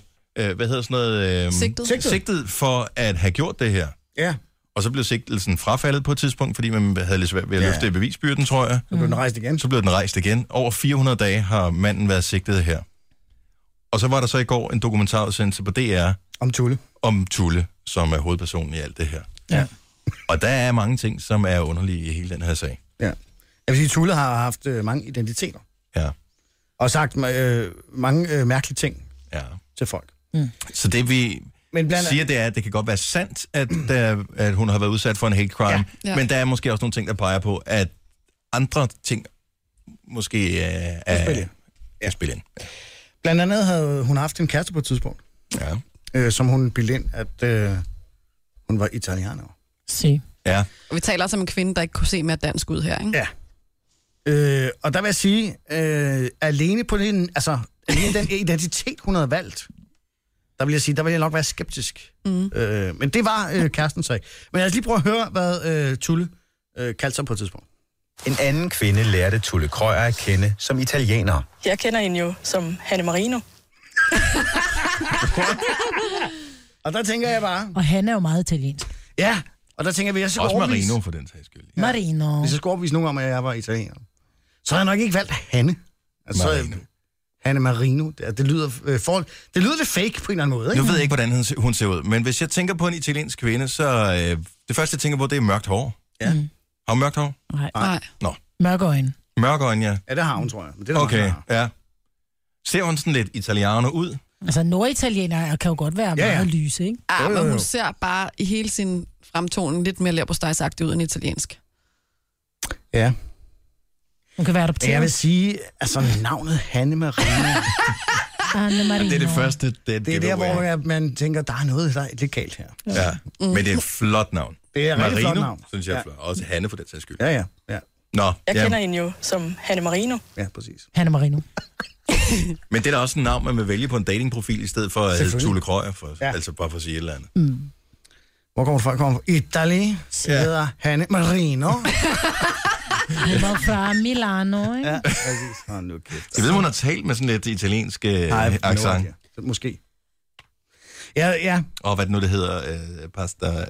Speaker 2: sigtet for at have gjort det her.
Speaker 3: Ja.
Speaker 2: Og så blev sigtelsen frafaldet på et tidspunkt, fordi man havde lidt svært ved at løfte bevisbyrden, tror jeg.
Speaker 3: Så blev den rejst igen.
Speaker 2: Så blev den rejst igen. Over 400 dage har manden været sigtet her. Og så var der så i går en dokumentarudsendelse på DR. Om Tulle, som er hovedpersonen i alt det her.
Speaker 3: Ja.
Speaker 2: Og der er mange ting, som er underlige i hele den her sag.
Speaker 3: Ja. Jeg vil sige, Tulle har haft mange identiteter.
Speaker 2: Ja.
Speaker 3: Og sagt mange mærkelige ting til folk.
Speaker 2: Så det vi siger, det er, at det kan godt være sandt, at hun har været udsat for en hate crime, men der er måske også nogle ting, der peger på, at andre ting måske er spil ind.
Speaker 3: Blandt andet havde hun haft en kæreste på et tidspunkt, som hun bildte ind, at hun var italiener.
Speaker 2: Ja.
Speaker 7: Og vi taler også om en kvinde, der ikke kunne se mere dansk ud her, ikke?
Speaker 3: Ja. Og der vil jeg sige, alene på den identitet, hun havde valgt, der vil jeg sige, der vil jeg nok være skeptisk. Men det var kæresten så ikke. Men lad os lige prøve at høre, hvad Tulle kaldte sig på et tidspunkt.
Speaker 14: En anden kvinde lærte Tulle Krøyer at kende som italiener.
Speaker 15: Jeg kender hende jo som Hanne Marino.
Speaker 3: Og der tænker jeg bare...
Speaker 4: Og han er jo meget italiensk.
Speaker 3: Ja, og der tænker jeg, hvis jeg
Speaker 2: også Marino for den sags skyld.
Speaker 4: Ja. Marino.
Speaker 3: Hvis jeg skulle overbevise nogen om, at jeg var italiener, så har jeg nok ikke valgt Hanne. Altså,
Speaker 2: Marino.
Speaker 3: Hanne Marino. Det lyder lidt fake på en eller anden måde, ikke?
Speaker 2: Nu ved jeg ikke, hvordan hun ser ud, men hvis jeg tænker på en italiensk kvinde, så det første, jeg tænker på, det er mørkt hår.
Speaker 3: Ja.
Speaker 2: Har hun mørkt hår?
Speaker 4: Nej.
Speaker 2: Nå.
Speaker 4: Mørke øjne.
Speaker 2: Mørke øjne, ja.
Speaker 3: Ja, det har hun, tror jeg. Men det er
Speaker 2: okay, ja. Ser hun sådan lidt italiano ud?
Speaker 4: Altså, norditaliener kan jo godt være meget lyse, ikke?
Speaker 7: Ja, men hun ser bare i hele sin fremtoning lidt mere leverpostejsagtig ud end italiensk.
Speaker 3: Ja.
Speaker 4: Hun kan være adopteret.
Speaker 3: Jeg vil sige, altså navnet Hanne Marino.
Speaker 4: Hanne Marino.
Speaker 2: Det er det første. Det
Speaker 3: er der, hvor man tænker, der er noget, der er lidt galt her.
Speaker 2: Ja, men det er et flot navn.
Speaker 3: Det er et rigtig flot navn.
Speaker 2: Synes jeg er flot. Også Hanne for den sags skyld.
Speaker 3: Ja.
Speaker 2: Nå,
Speaker 15: jeg kender hende jo som Hanne Marino.
Speaker 3: Ja, præcis.
Speaker 4: Hanne Marino.
Speaker 2: Men det er da også en navn, man vil vælge på en datingprofil, i stedet for at hedde Tulle Krøyer, altså bare for at sige et eller andet.
Speaker 3: Hvor kommer folk fra? Italy, hedder Hanne Marino.
Speaker 4: Hun var fra Milano, ikke?
Speaker 3: Ja, præcis. Nu kæft.
Speaker 2: Jeg ved, hun har talt med sådan lidt italiensk accent.
Speaker 3: Måske. Ja.
Speaker 2: Og hvad det nu, det hedder? Pasta...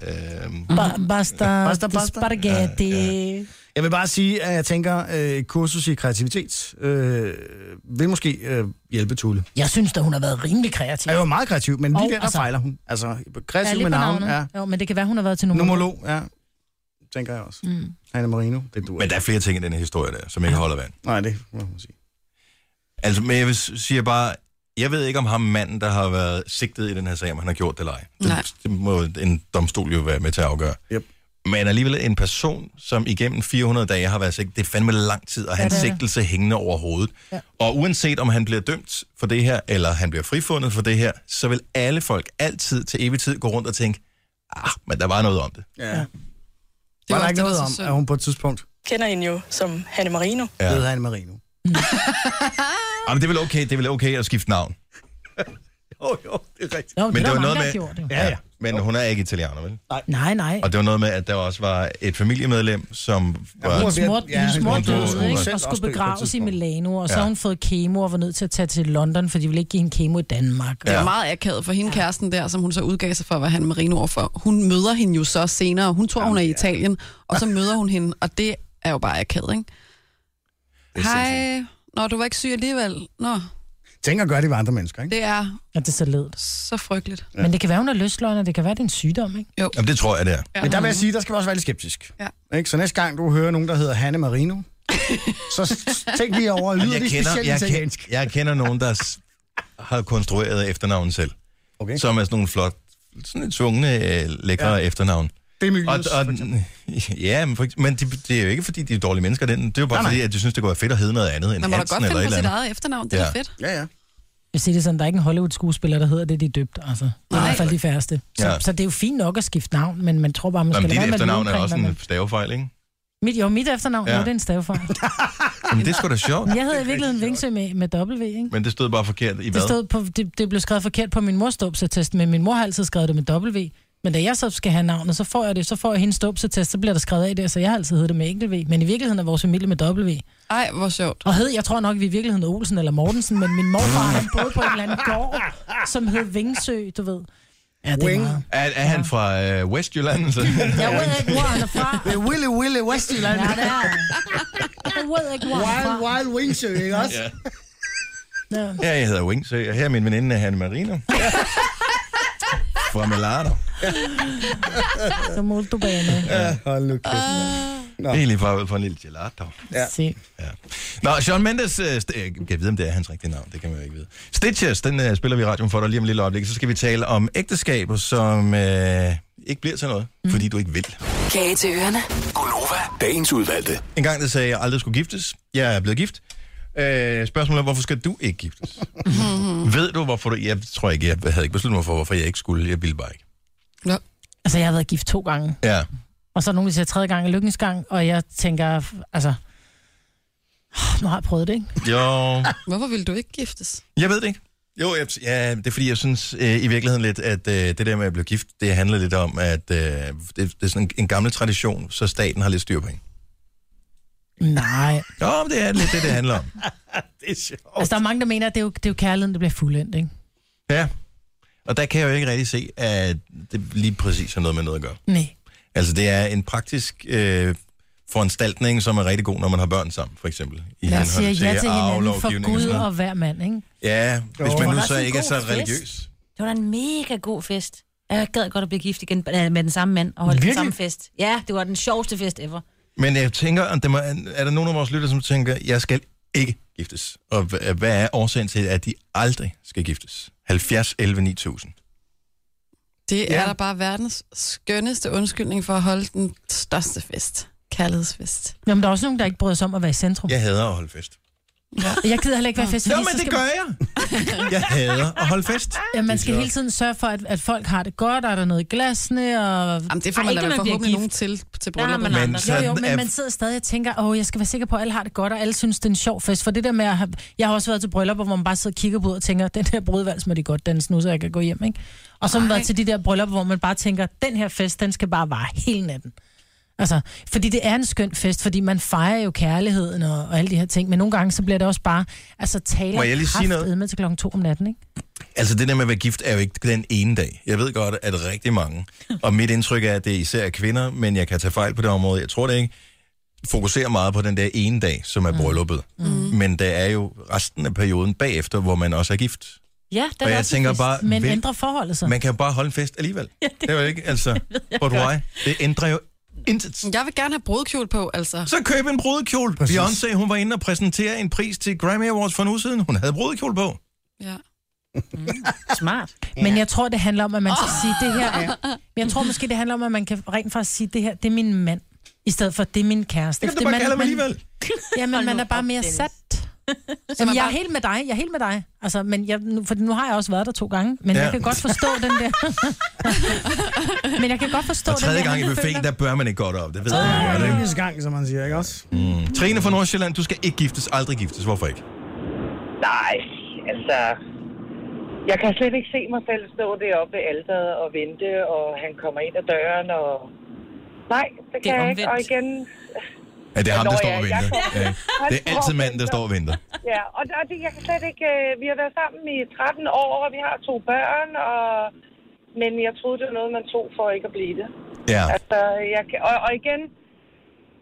Speaker 4: Basta spaghetti.
Speaker 3: Ja. Jeg vil bare sige, at jeg tænker, et kursus i kreativitet vil måske hjælpe Tulle.
Speaker 4: Jeg synes da, hun har været rimelig kreativ.
Speaker 3: Jeg var meget kreativ, men lige der fejler hun. Altså, kreativ med navn. Ja.
Speaker 4: Jo, men det kan være, hun har været til numerolog.
Speaker 3: Ja, tænker jeg også. Hanne Marino, det duer.
Speaker 2: Men der er flere ting i den her historie der, som ikke holder vand.
Speaker 3: Nej, det må man sige.
Speaker 2: Altså, men jeg siger bare, jeg ved ikke om ham manden, der har været sigtet i den her sag, om han har gjort det eller ej. Det må en domstol jo være med til at afgøre.
Speaker 3: Yep.
Speaker 2: Men alligevel en person, som igennem 400 dage har været sigtet, det er fandme lang tid, og hans sigtelse hængende over hovedet. Ja. Og uanset om han bliver dømt for det her, eller han bliver frifundet for det her, så vil alle folk altid til evig tid gå rundt og tænke, men der var noget om det.
Speaker 3: Ja. Det var der ikke noget om, at hun på et tidspunkt
Speaker 15: kender hende jo som Hanne Marino.
Speaker 3: Ja. Det hedder Hanne Marino.
Speaker 2: Jamen, det er vel okay at skifte navn.
Speaker 3: Jo, det er rigtigt.
Speaker 4: Jo,
Speaker 2: men det var noget med...
Speaker 4: Gjort,
Speaker 2: ja. Men hun er ikke italiener, vel?
Speaker 4: Nej.
Speaker 2: Og det var noget med, at der også var et familiemedlem, som var...
Speaker 4: Hendes mor døde, ikke? Og skulle begraves i Milano, og så har hun fået kemo og var nødt til at tage til London, for de ville ikke give hende kemo i Danmark.
Speaker 7: Det var meget akavet for hende kæresten der, som hun så udgav sig for, hvad han Marino overfor. Hun møder hende jo så senere. Hun tror, hun er i Italien, og så møder hun hende, og det er jo bare akavet, ikke? Hej. Nå, du var ikke syg alligevel. Nå.
Speaker 3: Tænk at gøre det ved andre mennesker, ikke?
Speaker 7: Det er...
Speaker 4: Ja, det er så ledt.
Speaker 7: Så frygteligt.
Speaker 4: Ja. Men det kan være, hun er lystløgn, det kan være, det er en sygdom, ikke?
Speaker 7: Jo.
Speaker 2: Jamen, det tror jeg, det er.
Speaker 3: Men der vil jeg sige, der skal vi også være lidt skeptisk.
Speaker 7: Ja.
Speaker 3: Ikke? Så næste gang, du hører nogen, der hedder Hanne Marino, så tænk lige over, lyder det specielt italiensk?
Speaker 2: Jeg kender nogen, der har konstrueret efternavn selv. Okay. Som er sådan nogle flot, sådan et tvungne, lækre efternavn.
Speaker 3: Det er Mylius,
Speaker 2: ja, men det er jo ikke, fordi de er dårlige mennesker. Det er jo bare fordi, at de synes, det kunne være fedt at hedde noget andet end Hansen eller et eller andet.
Speaker 7: Man må da godt finde på sit eget efternavn, det er fedt.
Speaker 3: Ja.
Speaker 4: Jeg siger det sådan, der er ikke en Hollywood-skuespiller, der hedder det, de er døbt. Altså. Det er i hvert fald de færreste. Så det er jo fint nok at skifte navn, men man tror bare, man skal
Speaker 2: være med
Speaker 4: dit
Speaker 2: efternavn er også en stavefejl, ikke?
Speaker 4: Mit efternavn er en stavefejl.
Speaker 2: Men det er sgu da sjovt.
Speaker 4: Jeg hedder i virkeligheden Vingsø med W, ikke?
Speaker 2: Men det stod bare forkert i hvad?
Speaker 4: Det blev skrevet forkert på min mors dåbsattest, men min mor har altid skrevet det med W. Men da jeg så skal have navnet, så får jeg hendes dåbsattest, så bliver der skrevet af der, så jeg har altid heddet det med enkelt V. Men i virkeligheden er vores familie med W.
Speaker 7: Ej, hvor sjovt.
Speaker 4: Og jeg tror nok, vi i virkeligheden er Olsen eller Mortensen, men min morfar, han boede på en eller anden gård, som hed Vingsø, du ved. Ja, det
Speaker 2: er han fra Westjylland? Så?
Speaker 4: Jeg ved ikke, hvor han er fra.
Speaker 3: Det er Willy Westjylland.
Speaker 4: Ja, det er. Jeg ved ikke, hvor han er fra.
Speaker 3: Wild Wingsø, ikke også?
Speaker 2: Ja. Ja, jeg hedder Wingsø, og her er min veninde Hanne Marino. Fra Melado.
Speaker 4: Så målte du bane.
Speaker 3: Ja, hold nu kæft.
Speaker 2: Det er lige for en lille gelato.
Speaker 3: Ja.
Speaker 2: Nå, Shawn Mendes, kan jeg vide, om det er hans rigtige navn? Det kan man jo ikke vide. Stitches, den spiller vi i radioen for dig lige om et lille øjeblik. Så skal vi tale om ægteskaber, som ikke bliver til noget, fordi du ikke vil.
Speaker 5: Kage til ørerne.
Speaker 10: Gunova, dagens udvalgte.
Speaker 2: En gang, der sagde jeg aldrig skulle giftes. Jeg er blevet gift. Spørgsmålet er, hvorfor skal du ikke giftes? Ved du, hvorfor du... Jeg tror ikke, jeg havde ikke besluttet mig for, hvorfor jeg ikke skulle. Jeg ville bare ikke.
Speaker 7: Ja.
Speaker 4: Altså, jeg har været gift 2 gange.
Speaker 2: Ja.
Speaker 4: Og så er nogen, der siger 3. gang er lykkens gang, og jeg tænker, altså... Nu har jeg prøvet det, ikke?
Speaker 2: Jo.
Speaker 7: Hvorfor vil du ikke giftes?
Speaker 2: Jeg ved det ikke. Jo, det er fordi, jeg synes i virkeligheden lidt, at det der med at blive gift, det handler lidt om, at det er sådan en gammel tradition, så staten har lidt styr på en.
Speaker 4: Nej.
Speaker 2: Jo, det er lidt det handler om.
Speaker 3: Det er sjovt.
Speaker 4: Altså, der er mange, der mener, at det er jo kærligheden, der bliver fuldendt, ikke?
Speaker 2: Ja. Og der kan jeg jo ikke rigtig se, at det lige præcis har noget med noget at gøre.
Speaker 4: Nej.
Speaker 2: Altså, det er en praktisk foranstaltning, som er rigtig god, når man har børn sammen, for eksempel.
Speaker 4: Jeg siger ja til hinanden for Gud og hver mand, ikke?
Speaker 2: Ja, hvis man nu så ikke er så religiøs.
Speaker 6: Det var da en mega god fest. Jeg gad godt at blive gift igen med den samme mand og holde den samme fest. Ja, det var den sjoveste fest ever.
Speaker 2: Men jeg tænker, er der nogen af vores lytter, som tænker, jeg skal ikke giftes? Og hvad er årsagen til, at de aldrig skal giftes? 70, 11, 9000.
Speaker 7: Det er da bare verdens skønneste undskyldning for at holde den største fest. Kærlighedsfest.
Speaker 4: Jamen, der er også nogen, der ikke bryder sig om at være i centrum.
Speaker 2: Jeg hader at holde fest.
Speaker 4: Ja. Jeg gider heller ikke være fest.
Speaker 2: Nå, men det gør jeg. Jeg hader at holde fest.
Speaker 4: Ja, man skal hele tiden sørge for, at folk har det godt, er der noget i glasene, og...
Speaker 7: Jamen, det får man da forhåbentlig nogen til bryllupet.
Speaker 4: Men man sidder stadig og tænker, jeg skal være sikker på, at alle har det godt, og alle synes, det er en sjov fest. For det der med at jeg har også været til bryllupper, hvor man bare sidder og kigger på og tænker, den her brudvals med det godt, den snusser, jeg kan gå hjem, ikke? Og så har man været til de der bryllupper, hvor man bare tænker, den her fest, den skal bare vare hele natten. Altså, fordi det er en skøn fest, fordi man fejrer jo kærligheden og alle de her ting, men nogle gange så bliver det også bare, taler kraftedeme med til 2:00 om natten, ikke?
Speaker 2: Altså, det der med at være gift er jo ikke den ene dag. Jeg ved godt, at rigtig mange, og mit indtryk er, at det især er kvinder, men jeg kan tage fejl på det område. Jeg tror det ikke, fokuserer meget på den der ene dag, som er brylluppet. Men der er jo resten af perioden bagefter, hvor man også er gift.
Speaker 4: Ja,
Speaker 2: og jeg tænker bare,
Speaker 4: men ændrer forholdet sig.
Speaker 2: Man kan jo bare holde en fest alligevel. Ja, det er jo ikke, altså, but why? Det ændrer jo intet.
Speaker 7: Jeg vil gerne have brudekjole på, altså.
Speaker 2: Så køb en brudekjole. Beyoncé, hun var inde og præsentere en pris til Grammy Awards for en uge siden. Hun havde brudekjole på.
Speaker 7: Ja.
Speaker 6: Smart.
Speaker 4: Men jeg tror, det handler om, at man skal sige det her. Men jeg tror måske, det handler om, at man kan rent faktisk sige, det her, det er min mand. I stedet for, det er min kæreste.
Speaker 2: Det kan du bare kalde ham alligevel.
Speaker 4: Jamen, man er bare mere sat. Jamen, jeg er helt med dig. Altså, men for nu har jeg også været der 2 gange, men jeg kan godt forstå den der. Men jeg kan godt forstå den der.
Speaker 2: Og 3. gang i buffeten, der bør man ikke godt op. Det ved jeg
Speaker 3: ikke. Det er gang, som man siger, ikke også?
Speaker 2: Trine fra Nordsjælland, du skal ikke giftes, aldrig giftes. Hvorfor ikke?
Speaker 16: Nej, altså... Jeg kan slet ikke se mig selv stå deroppe ved alteret og vente, og han kommer ind ad døren, og... Nej, det kan jeg ikke. Og igen...
Speaker 2: Ja, det er ham, der står og venter. Ja. Det er altid manden, der står og venter.
Speaker 16: Ja, og det, jeg kan slet ikke... Vi har været sammen i 13 år, og vi har 2 børn, men jeg troede, det var noget, man tog for ikke at blive det.
Speaker 2: Ja.
Speaker 16: Altså, og igen,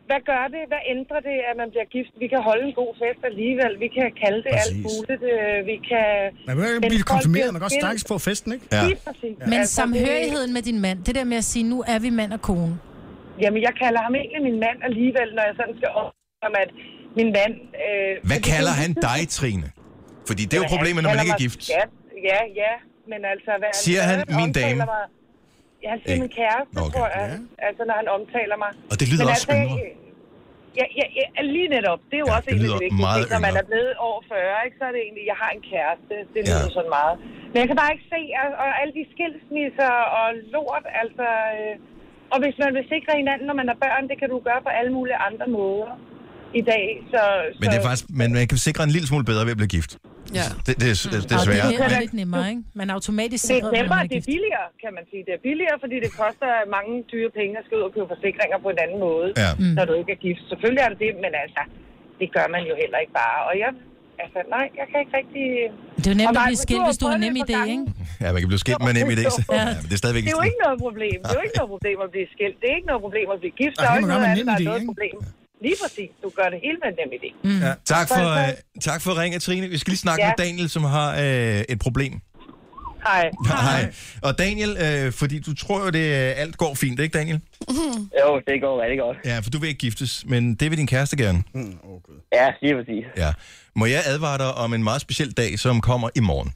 Speaker 16: hvad gør det? Hvad ændrer det, at man bliver gift? Vi kan holde en god fest alligevel. Vi kan kalde det alt muligt. Vi kan...
Speaker 3: Man vil ikke blive konfirmeret, man kan også snakkes på festen, ikke?
Speaker 16: Ja. Præcis.
Speaker 4: Men altså, samhørigheden med din mand, det der med at sige, nu er vi mand og kone.
Speaker 16: Jamen, jeg kalder ham egentlig min mand alligevel, når jeg sådan skal om, at min mand...
Speaker 2: Hvad kalder han dig, Trine? Fordi det er jo problemet, når man ikke er gift.
Speaker 16: Ja, men altså...
Speaker 2: Siger han min dame?
Speaker 16: Ja, han siger min kæreste, tror jeg. Altså, når han omtaler mig.
Speaker 2: Og det lyder også yngre.
Speaker 16: Ja, lige netop. Det er jo også en af de vigtige ting. Når man er blevet over 40, ikke, så er det egentlig, jeg har en kæreste. Det lyder sådan meget. Men jeg kan bare ikke se, og alle de skilsmisser og lort, altså... Og hvis man vil sikre hinanden, når man er børn, det kan du gøre på alle mulige andre måder i dag.
Speaker 2: Men det er faktisk, man kan sikre en lille smule bedre ved at blive gift.
Speaker 7: Ja.
Speaker 2: Det er svært.
Speaker 4: Det er lidt nemmere, ikke? Man er automatisk
Speaker 16: sikret, det er nemmere, det er billigere, kan man sige. Det er billigere, fordi det koster mange dyre penge at skal ud og købe forsikringer på en anden måde, når du ikke er gift. Selvfølgelig er det det, men altså, det gør man jo heller ikke bare. Og jeg kan ikke rigtig...
Speaker 4: Det er jo nemt at blive skilt, hvis du har nem idé, ikke?
Speaker 2: Ja, man kan blive skilt med nem idé. Ja, men det er stadigvæk
Speaker 16: det er jo ikke noget problem. Det er jo ikke noget problem at blive skilt. Det er ikke noget problem at blive gift. Der er ikke noget andet, der er noget problem. Lige præcis. Du gør det hele med en nem idé.
Speaker 2: Ja. Tak for ringet, Trine. Vi skal lige snakke med Daniel, som har et problem.
Speaker 16: Hej.
Speaker 2: Og Daniel, fordi du tror jo, det alt går fint, ikke Daniel?
Speaker 17: Jo, det går rigtig godt.
Speaker 2: Ja, for du vil ikke giftes, men det vil din kæreste gerne.
Speaker 17: Ja, lige præcis.
Speaker 2: Ja. Må jeg advare dig om en meget speciel dag, som kommer i morgen?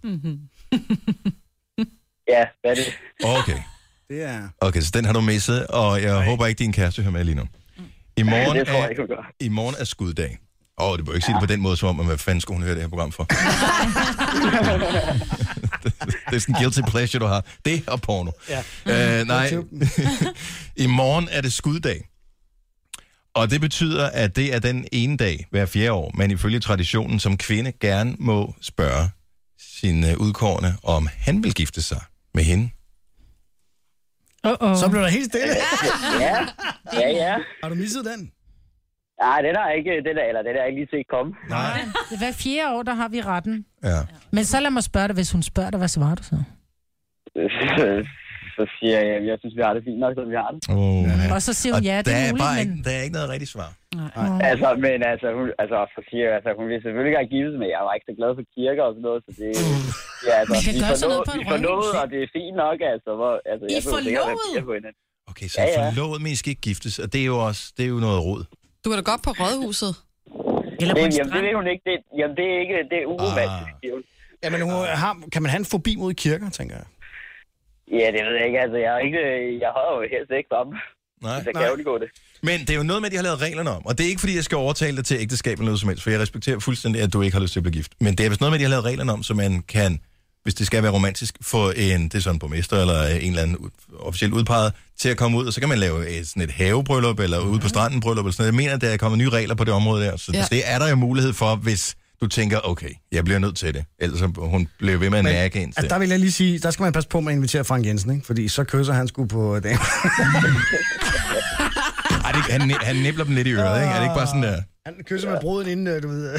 Speaker 17: Ja, hvad er det?
Speaker 2: Okay.
Speaker 3: Det er...
Speaker 2: Okay, så den har du misset, og jeg håber ikke, din kæreste hører med lige nu. I morgen,
Speaker 17: det tror jeg ikke, hun gør.
Speaker 2: I morgen er skuddag. Det bør ikke sige det på den måde, som om, hvad fanden skulle hun høre det her program for? Det er sådan en guilty pleasure, du har. Det og porno. Ja. Nej, i morgen er det skuddag. Og det betyder, at det er den ene dag hver 4 år, man ifølge traditionen som kvinde gerne må spørge sin udkårne, om han vil gifte sig med hende.
Speaker 3: Så blev der helt stille.
Speaker 17: Ja.
Speaker 3: Har du misset den?
Speaker 17: Nej, det er ikke lige set komme.
Speaker 2: Nej.
Speaker 4: Hver 4 år, der har vi retten.
Speaker 2: Ja.
Speaker 4: Men så lad mig spørge dig, hvis hun spørger dig, hvad svarer du så?
Speaker 17: Så siger jeg synes, vi har det fint nok, som vi har det.
Speaker 4: Og så siger hun, ja, det er muligt, men...
Speaker 2: Der er ikke noget rigtigt svar.
Speaker 17: Hun vil selvfølgelig ikke giftes, men jeg var ikke så glad for kirker og sådan noget, så det... vi er forlovet, og det er fint nok, altså.
Speaker 4: I er forlovet?
Speaker 2: Okay, så forlovet, men I skal ikke giftes, og det er jo noget rod.
Speaker 7: Du kan da godt på rådhuset.
Speaker 4: Eller på en
Speaker 17: strand. Det vil hun ikke. Det er uromantisk.
Speaker 3: Ja, men kan man have en fobi mod kirker, tænker jeg?
Speaker 17: Ja, det ved jeg ikke. Altså, jeg har jo helst ikke om.
Speaker 2: Nej.
Speaker 17: Så kan jo ikke gå det.
Speaker 2: Men det er jo noget med, at de har lavet reglerne om. Og det er ikke, fordi jeg skal overtale dig til ægteskab eller noget som helst, for jeg respekterer fuldstændig, at du ikke har lyst til at blive gift. Men det er vist noget med, at de har lavet reglerne om, så man kan, hvis det skal være romantisk, få det er sådan en borgmester eller en eller anden officielt udpeget til at komme ud, og så kan man lave sådan et havebryllup eller ude på stranden bryllup eller sådan noget. Jeg mener, at der er kommet nye regler på det område der, så det er der jo mulighed for, hvis du tænker, okay, jeg bliver nødt til det. Ellers hun bliver ved med at nærke ind til.
Speaker 3: Der vil jeg lige sige, der skal man passe på med at invitere Frank Jensen, ikke? Fordi så kysser han sgu på dagen.
Speaker 2: Han nibler dem lidt i øret, ikke? Er det ikke bare sådan der?
Speaker 3: Han kysser med bruden inden, du ved.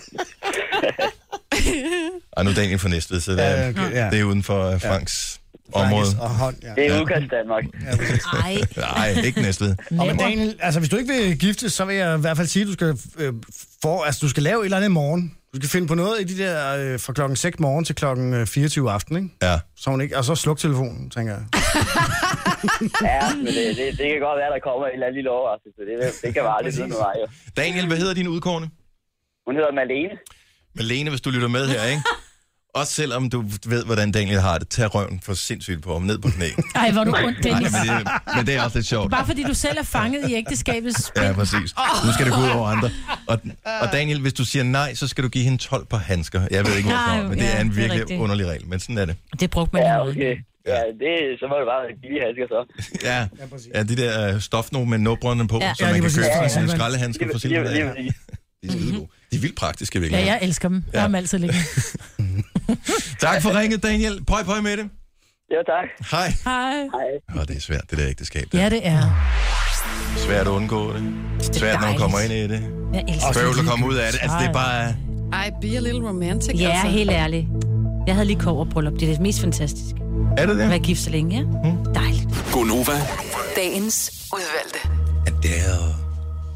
Speaker 2: Og nu er Daniel fra Næstved, så det er uden for Franks område.
Speaker 17: Det er udkast Danmark.
Speaker 2: Nej, ikke Næstved.
Speaker 3: Men Daniel, altså hvis du ikke vil gifte, så vil jeg i hvert fald sige, at du skal lave et eller andet i morgen. Du skal finde på noget i de der fra klokken 6 morgen til klokken 24 aften, ikke?
Speaker 2: Ja.
Speaker 3: Så hun ikke, og så sluk telefonen, tænker jeg.
Speaker 17: Ja, men det kan godt være, der kommer en eller anden lille overraskelse. Det kan være aldrig vide med mig, jo.
Speaker 2: Daniel, hvad hedder din udkårne?
Speaker 17: Hun hedder Malene.
Speaker 2: Malene, hvis du lytter med her, ikke? Også selvom du ved, hvordan Daniel har det, tag røven for sindssygt på ham ned på knæ.
Speaker 4: Ej, hvor du ondt, Dennis.
Speaker 2: Men det er også lidt sjovt.
Speaker 4: Bare fordi du selv er fanget i ægteskabets spil.
Speaker 2: Ja, præcis. Nu skal det gå ud over andre. Og Daniel, hvis du siger nej, så skal du give hende 12 par handsker. Jeg ved ikke, hvorfor, men det er en virkelig underlig regel. Men sådan er det.
Speaker 4: Det brugte man
Speaker 17: jo. Okay. Ja, så må det bare være billige handsker så.
Speaker 2: Ja, de der stofnogen med nåbrøndene på, så man kan købe sådan en skraldehandsker for Silvan. De er skide gode. De er vildt praktiske, virkelig.
Speaker 4: Ja, jeg elsker dem. Jeg har dem altid liggende.
Speaker 2: Tak for ringet, Daniel. Pøj med det.
Speaker 17: Ja, tak.
Speaker 2: Hej.
Speaker 4: Hej.
Speaker 2: Det er svært, det der ægteskab. Der.
Speaker 4: Ja, det er.
Speaker 2: Svært at undgå det. Svært, når man kommer ind i det.
Speaker 4: Jeg elsker det.
Speaker 2: Bøvl at komme ud af det. Altså, det er bare...
Speaker 7: Be a little romantic.
Speaker 6: Ja,
Speaker 7: altså.
Speaker 6: helt ærligt. Jeg havde lige kobberbryllup. Det er det mest fantastiske.
Speaker 2: Er det det?
Speaker 6: At være gift så længe, ja. Dejligt.
Speaker 10: Gonova.
Speaker 5: Dagens udvalgte.
Speaker 2: Adele.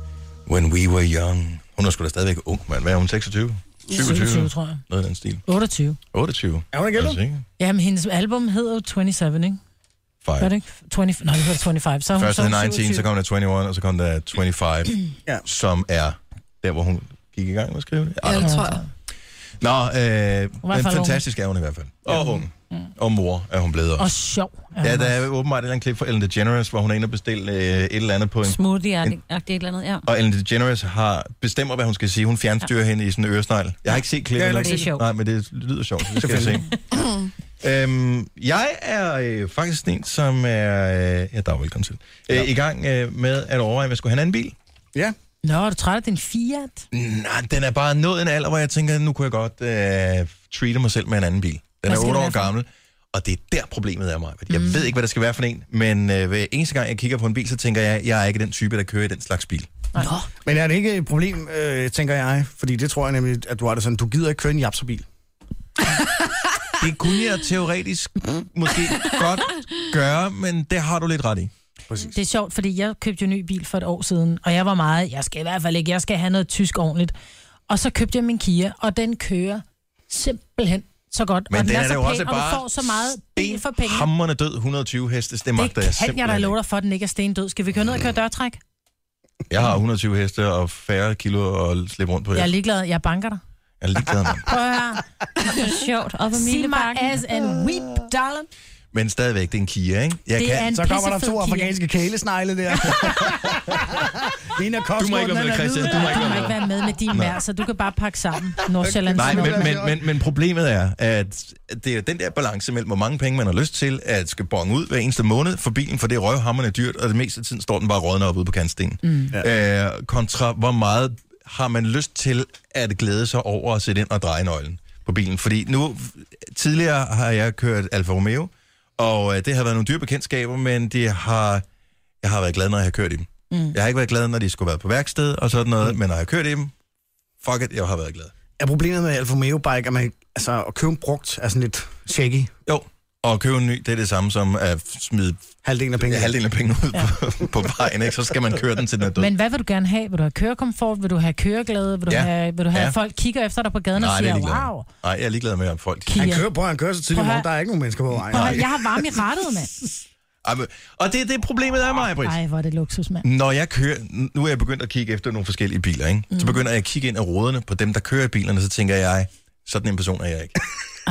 Speaker 2: When we were young. Hun er sgu da stadigvæk ung, mand. Hvad er hun, 26?
Speaker 4: 27, tror jeg.
Speaker 2: Noget af den stil.
Speaker 4: 28.
Speaker 2: 28.
Speaker 3: Er hun ikke ældre?
Speaker 4: Jamen, hendes album hedder jo 27, ikke?
Speaker 2: Five.
Speaker 4: Var det ikke? 20, nej, det hedder 25. Så
Speaker 2: først
Speaker 4: så
Speaker 2: hed 19, så kom der 21, og så kom der 25, som er der, hvor hun gik i gang med at skrive det.
Speaker 7: Ja, det tror jeg.
Speaker 2: Nå, men fantastisk er hun i hvert fald. Og ung. Og mor er hun blevet også.
Speaker 4: Og sjov.
Speaker 2: Ja, der er åbenbart et eller andet klip fra Ellen DeGeneres, hvor hun er inde og bestille et eller andet på en...
Speaker 6: Smoothie-agtigt et eller andet, ja.
Speaker 2: Og Ellen DeGeneres bestemmer, hvad hun skal sige. Hun fjernstyrer hende i sådan en øresnegl. Jeg har ikke set klippet.
Speaker 6: Det er sjovt.
Speaker 2: Nej, men det lyder sjovt. Det skal jeg se. Jeg er faktisk en, som er... ja, der er velkommen til. I gang med at overveje, hvad skulle han have en bil?
Speaker 3: Ja.
Speaker 4: Nå, er du træt af din Fiat?
Speaker 2: Nej, den er bare nået en alder, hvor jeg tænker, nu kunne jeg godt treate mig selv med en anden bil. Den er 8 år gammel, og det er der problemet er mig. Jeg ved ikke, hvad der skal være for en, men hver eneste gang, jeg kigger på en bil, så tænker jeg er ikke den type, der kører i den slags bil.
Speaker 3: Nå. Men er det ikke et problem, tænker jeg? Fordi det tror jeg nemlig, at du har det sådan, du gider ikke køre en japserbil.
Speaker 2: Det kunne jeg teoretisk måske godt gøre, men det har du lidt ret i.
Speaker 3: Præcis.
Speaker 4: Det er sjovt, fordi jeg købte jo en ny bil for et år siden, og jeg var meget, jeg skal i hvert fald ikke, jeg skal have noget tysk ordentligt. Og så købte jeg min Kia, og den kører simpelthen så godt.
Speaker 2: Men
Speaker 4: og
Speaker 2: den er
Speaker 4: så
Speaker 2: jo
Speaker 4: pæn,
Speaker 2: også
Speaker 4: og du
Speaker 2: bare
Speaker 4: får så meget bil for penge.
Speaker 2: Hammerne død, 120 hestes, det magter jeg simpelthen.
Speaker 4: Det kan jeg da love dig for, at den ikke er stendød. Skal vi køre ned og køre dørtræk?
Speaker 2: Jeg har 120 heste og færre kilo at slippe rundt på.
Speaker 4: Jeg er ligeglad, jeg banker dig.
Speaker 2: Jeg er ligeglad, mand.
Speaker 4: Prøv at høre.
Speaker 6: Det er sjovt. Op ad
Speaker 4: See my ass and weep, darling.
Speaker 2: Men stadigvæk, det er en Kia, ikke?
Speaker 3: Så kommer der 2 afrikanske kælesnegle der. En af
Speaker 2: du må ikke være med, Christian.
Speaker 4: Du må ikke være med din mær, så du kan bare pakke sammen. Nordsjælland.
Speaker 2: Nej, men problemet er, at det er den der balance mellem, hvor mange penge man har lyst til, at skal bonge ud hver eneste måned for bilen, for det er røvhamrende dyrt, og det meste af tiden står den bare rådner op ude på kantstenen. Kontra, hvor meget har man lyst til at glæde sig over at sætte ind og dreje nøglen på bilen. Fordi nu, tidligere har jeg kørt Alfa Romeo, og det har været nogle dyre bekendtskaber, men jeg har været glad, når jeg har kørt i dem. Jeg har ikke været glad, når de skulle være på værksted og sådan noget, men når jeg har kørt i dem, fuck it, jeg har været glad.
Speaker 3: Er problemet med Alfa Romeo Bike, at man, altså, at købe en brugt er sådan lidt shaky?
Speaker 2: Jo, og at købe en ny, det er det samme som at smide halvdelen af pengene ud på vejen, ikke? Så skal man køre den til den er død.
Speaker 4: Men hvad vil du gerne have? Vil du have kørekomfort? Vil du have køreglæde? Vil du have at folk kigger efter dig på gaden og siger, wow?
Speaker 2: Nej, jeg er ligeglad med, at folk
Speaker 3: kigger. Han kører så tidligt, der er ikke nogen mennesker på vejen.
Speaker 4: Jeg har varme i rettet, mand.
Speaker 2: Og det er problemet af mig, Britt.
Speaker 4: Ej, hvor er det luksus, mand.
Speaker 2: Når jeg kører, nu er jeg begyndt at kigge efter nogle forskellige biler, ikke? Så begynder jeg at kigge ind af ruderne på dem, der kører i bilerne, så tænker jeg, sådan en person er jeg ikke.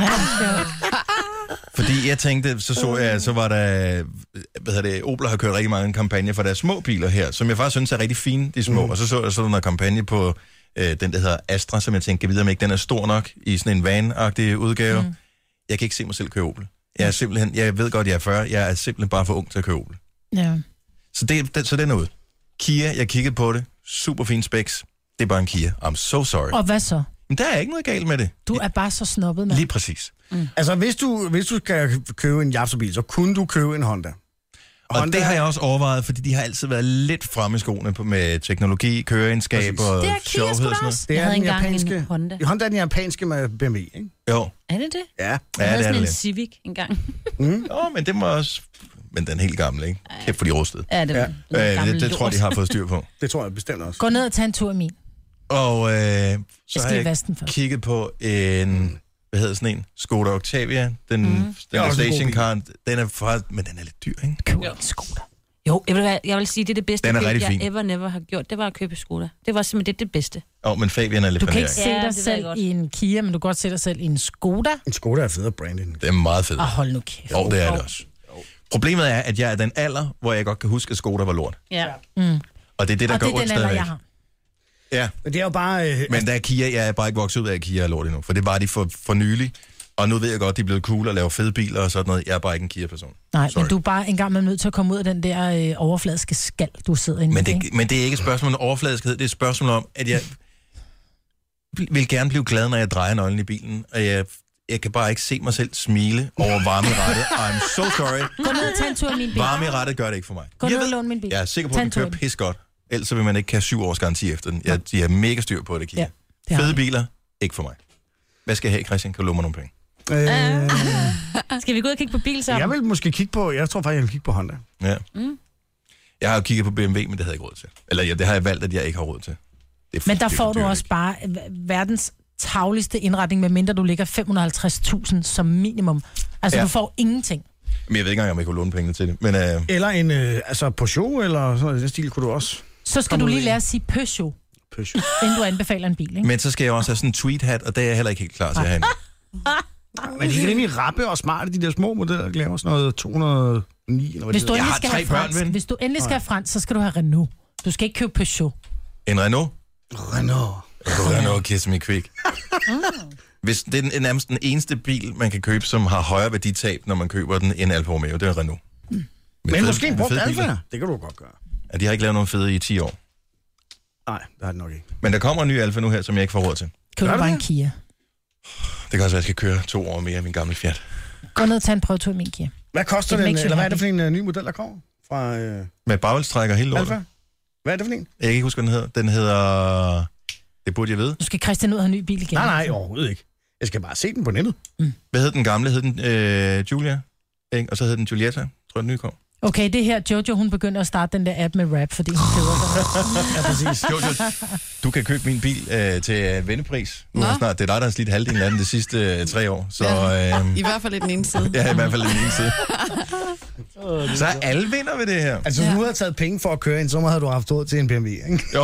Speaker 2: Fordi jeg tænkte, så var der, Opel har kørt rigtig mange kampagner for deres små biler her, som jeg faktisk synes er rigtig fine, de små. Og så der noget kampagne på den, der hedder Astra, som jeg tænkte, jeg ved om ikke, den er stor nok i sådan en van-agtig udgave. Jeg kan ikke se mig selv køre Opel. Jeg ved godt, jeg er 40, jeg er simpelthen bare for ung til at køre Opel.
Speaker 4: Ja.
Speaker 2: Så den er ud. Kia, jeg kiggede på det, super fin specs, det er bare en Kia. I'm so sorry.
Speaker 4: Og hvad så?
Speaker 2: Men der er ikke noget galt med det.
Speaker 4: Du er bare så snobbet, mand.
Speaker 2: Lige præcis.
Speaker 3: Altså, hvis du skal købe en japserbil, så kunne du købe en Honda.
Speaker 2: Og det har jeg også overvejet, fordi de har altid været lidt fremme i skoene med teknologi, køreegenskab og sjovhed og sådan noget.
Speaker 3: Det er den japanske Honda. Honda er den japanske med BMW, ikke?
Speaker 2: Jo.
Speaker 6: Er det det?
Speaker 3: Ja.
Speaker 6: Jeg havde sådan en Civic engang.
Speaker 2: Men det må også... Men den er helt gammel, ikke? Kæft for de rustede.
Speaker 6: Ja, det
Speaker 2: det tror jeg, de har fået styr på.
Speaker 3: Det tror jeg bestemt også.
Speaker 4: Gå ned og tag en tur i min.
Speaker 2: Og så har jeg kigget på en... Hvad hedder sådan en? Skoda Octavia. Den stationcar. Den er faktisk... Men den er lidt dyr, ikke?
Speaker 4: Køb en Skoda.
Speaker 6: Jo, jeg vil sige, det er det bedste, jeg ever har gjort. Det var at købe Skoda. Det var simpelthen det bedste.
Speaker 2: Men Fabian er lidt
Speaker 4: Du kan ikke se dig selv i en Kia, men du kan godt se dig selv i en Skoda.
Speaker 3: En Skoda er federe branding.
Speaker 2: Det er meget fedt.
Speaker 4: Hold nu kæft.
Speaker 2: Jo, det er det også. Problemet er, at jeg er den alder, hvor jeg godt kan huske, at Skoda var lort.
Speaker 6: Ja.
Speaker 2: Og det er det, der gør ondt stadigvæk.
Speaker 4: Jeg har.
Speaker 2: Ja.
Speaker 3: Men det er jo bare...
Speaker 2: Men der er Kia, jeg er bare ikke vokset ud af, at Kia er lort endnu. For det er bare de for nylig. Og nu ved jeg godt, de er blevet cool og laver fede biler og sådan noget. Jeg er bare ikke en Kia-person.
Speaker 4: Nej, men du er bare engang nødt til at komme ud af den der overfladiske skal, du sidder inde i.
Speaker 2: Men det er ikke et spørgsmål om overfladiskhed. Det er et spørgsmål om, at jeg vil gerne blive glad, når jeg drejer nøglen i bilen. Og jeg kan bare ikke se mig selv smile over varme i rattet. I'm so sorry.
Speaker 4: Gå ned og tag en tur i min bil.
Speaker 2: Varme i rattet gør det ikke for mig.
Speaker 4: Gå ned og låne min bil.
Speaker 2: Jeg er sikker på, at den kører pis godt. Ellers vil man ikke have 7 års garanti efter den. De har mega styr på det, Kia. Ja, fede biler, ikke for mig. Hvad skal jeg have, Christian? Kan du låne mig nogle penge?
Speaker 6: Skal vi gå ud og kigge på bil sammen?
Speaker 3: Jeg vil måske kigge på... Jeg tror faktisk, jeg vil kigge på Honda.
Speaker 2: Ja. Jeg har jo kigget på BMW, men det havde jeg ikke råd til. Eller det har jeg valgt, at jeg ikke har råd til.
Speaker 4: Men der får du også bare verdens tavligste indretning, medmindre du ligger 550.000 som minimum. Altså, du får ingenting.
Speaker 2: Men jeg ved ikke engang, om jeg kunne låne pengene til det. Men,
Speaker 3: eller en Peugeot, eller sådan noget, den stil kunne du også.
Speaker 4: Så skal du lige lære at sige Peugeot. Inden du anbefaler en bil, ikke?
Speaker 2: Men så skal jeg også have sådan en tweed-hat, og det er jeg heller ikke helt klar til at have.
Speaker 3: Men de er rimelig rappe og smarte, de der små modeller, der laver sådan noget 209. Eller
Speaker 4: hvis du endelig skal have fransk, hvis du endelig skal have fransk, så skal du have Renault. Du skal ikke købe Peugeot.
Speaker 2: En Renault?
Speaker 3: Renault,
Speaker 2: kiss me quick. Hvis det er nærmest den eneste bil, man kan købe, som har højere værditab, når man køber den, end Alfa Romeo, det er Renault.
Speaker 3: Men måske en brugt Alfa, det kan du godt gøre.
Speaker 2: Ja, de har ikke lavet nogen fede i 10 år.
Speaker 3: Nej, det har det nok ikke.
Speaker 2: Men der kommer en ny Alfa nu her, som jeg ikke får råd til.
Speaker 4: Køber du bare en Kia?
Speaker 2: Det kan også være, at jeg skal køre 2 år mere af min gamle Fiat.
Speaker 4: Gå ned og tage en prøvetur i min Kia.
Speaker 3: Hvad koster den, eller hvad er det for en ny model, der kommer? Fra,
Speaker 2: med bagvælstrækker hele lortet.
Speaker 3: Alfa? Hvad er det for en?
Speaker 2: Jeg kan ikke huske, hvad den hedder. Den hedder... Det burde jeg vide.
Speaker 4: Du skal Christian ud og have en ny bil igen.
Speaker 3: Nej, overhovedet ikke. Jeg skal bare se den på nettet.
Speaker 2: Hvad hed den gamle? Hed den Julia? Ikke? Og så hed den Julietta, tror jeg, den nye kom.
Speaker 4: Okay, det her, Jojo, hun begynder at starte den der app med rap, fordi hun køber sig.
Speaker 2: Ja, præcis. Jojo, du kan købe min bil til vennepris. Nu er snart, det er dig, der har slidt halvdelen af den de sidste 3 år. Så,
Speaker 7: i hvert fald i den ene side.
Speaker 2: Ja, i hvert fald i den ene side. Så er alle vinder ved det her.
Speaker 3: Altså, hvis du havde taget penge for at køre ind, så havde du haft råd til en BMW, ikke?
Speaker 2: Jo.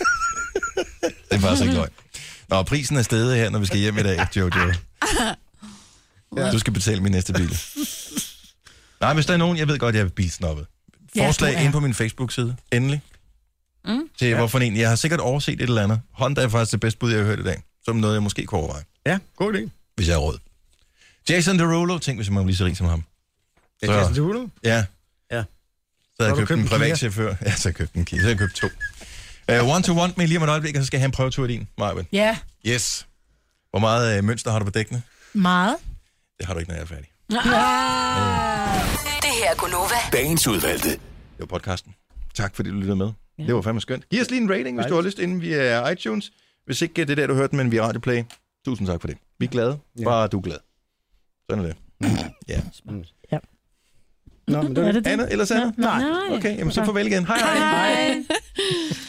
Speaker 2: Det er faktisk ikke løgn. Nå, prisen er steget her, når vi skal hjem i dag, Jojo. Du skal betale min næste bil. Nej, hvis der er nogen, jeg ved godt, jeg er bilsnobbet. Forslag ind på min Facebook-side, endelig. Til hvorfor en. Jeg har sikkert overset et eller andet. Honda er faktisk det bedste bud, jeg har hørt i dag. Som noget, jeg måske kunne overveje.
Speaker 3: Ja, god idé.
Speaker 2: Hvis jeg har råd. Jason Derulo, tænk hvis jeg må blive så rig som ham.
Speaker 3: Så, Jason Derulo?
Speaker 2: Ja.
Speaker 3: Ja.
Speaker 2: Så havde jeg købt en privatchauffør. Ja, så har jeg købt en Kia. Så har jeg købt 2. One to one med lige om et øjeblik, og så skal jeg have en prøvetur i din, Marvin.
Speaker 4: Ja.
Speaker 2: Yes. Hvor meget mønster har du på dækkene?
Speaker 4: Meget.
Speaker 2: Det har du ikke, når jeg er færdig.
Speaker 5: Det her er Gunova.
Speaker 10: Dagens udvalgte.
Speaker 2: Det var podcasten. Tak fordi du lyttede med. Ja. Det var fandme skønt. Giv os lige en rating, hvis du har lyst, inden vi er iTunes. Hvis ikke det er der, du hørte, men vi er Radioplay. Tusind tak for det. Vi er glade. Bare du er glad. Sådan er det. Ja.
Speaker 4: Ja.
Speaker 3: Nå, men det
Speaker 2: andet eller andet?
Speaker 4: Nej.
Speaker 2: Okay, jamen så farvel igen. Hej.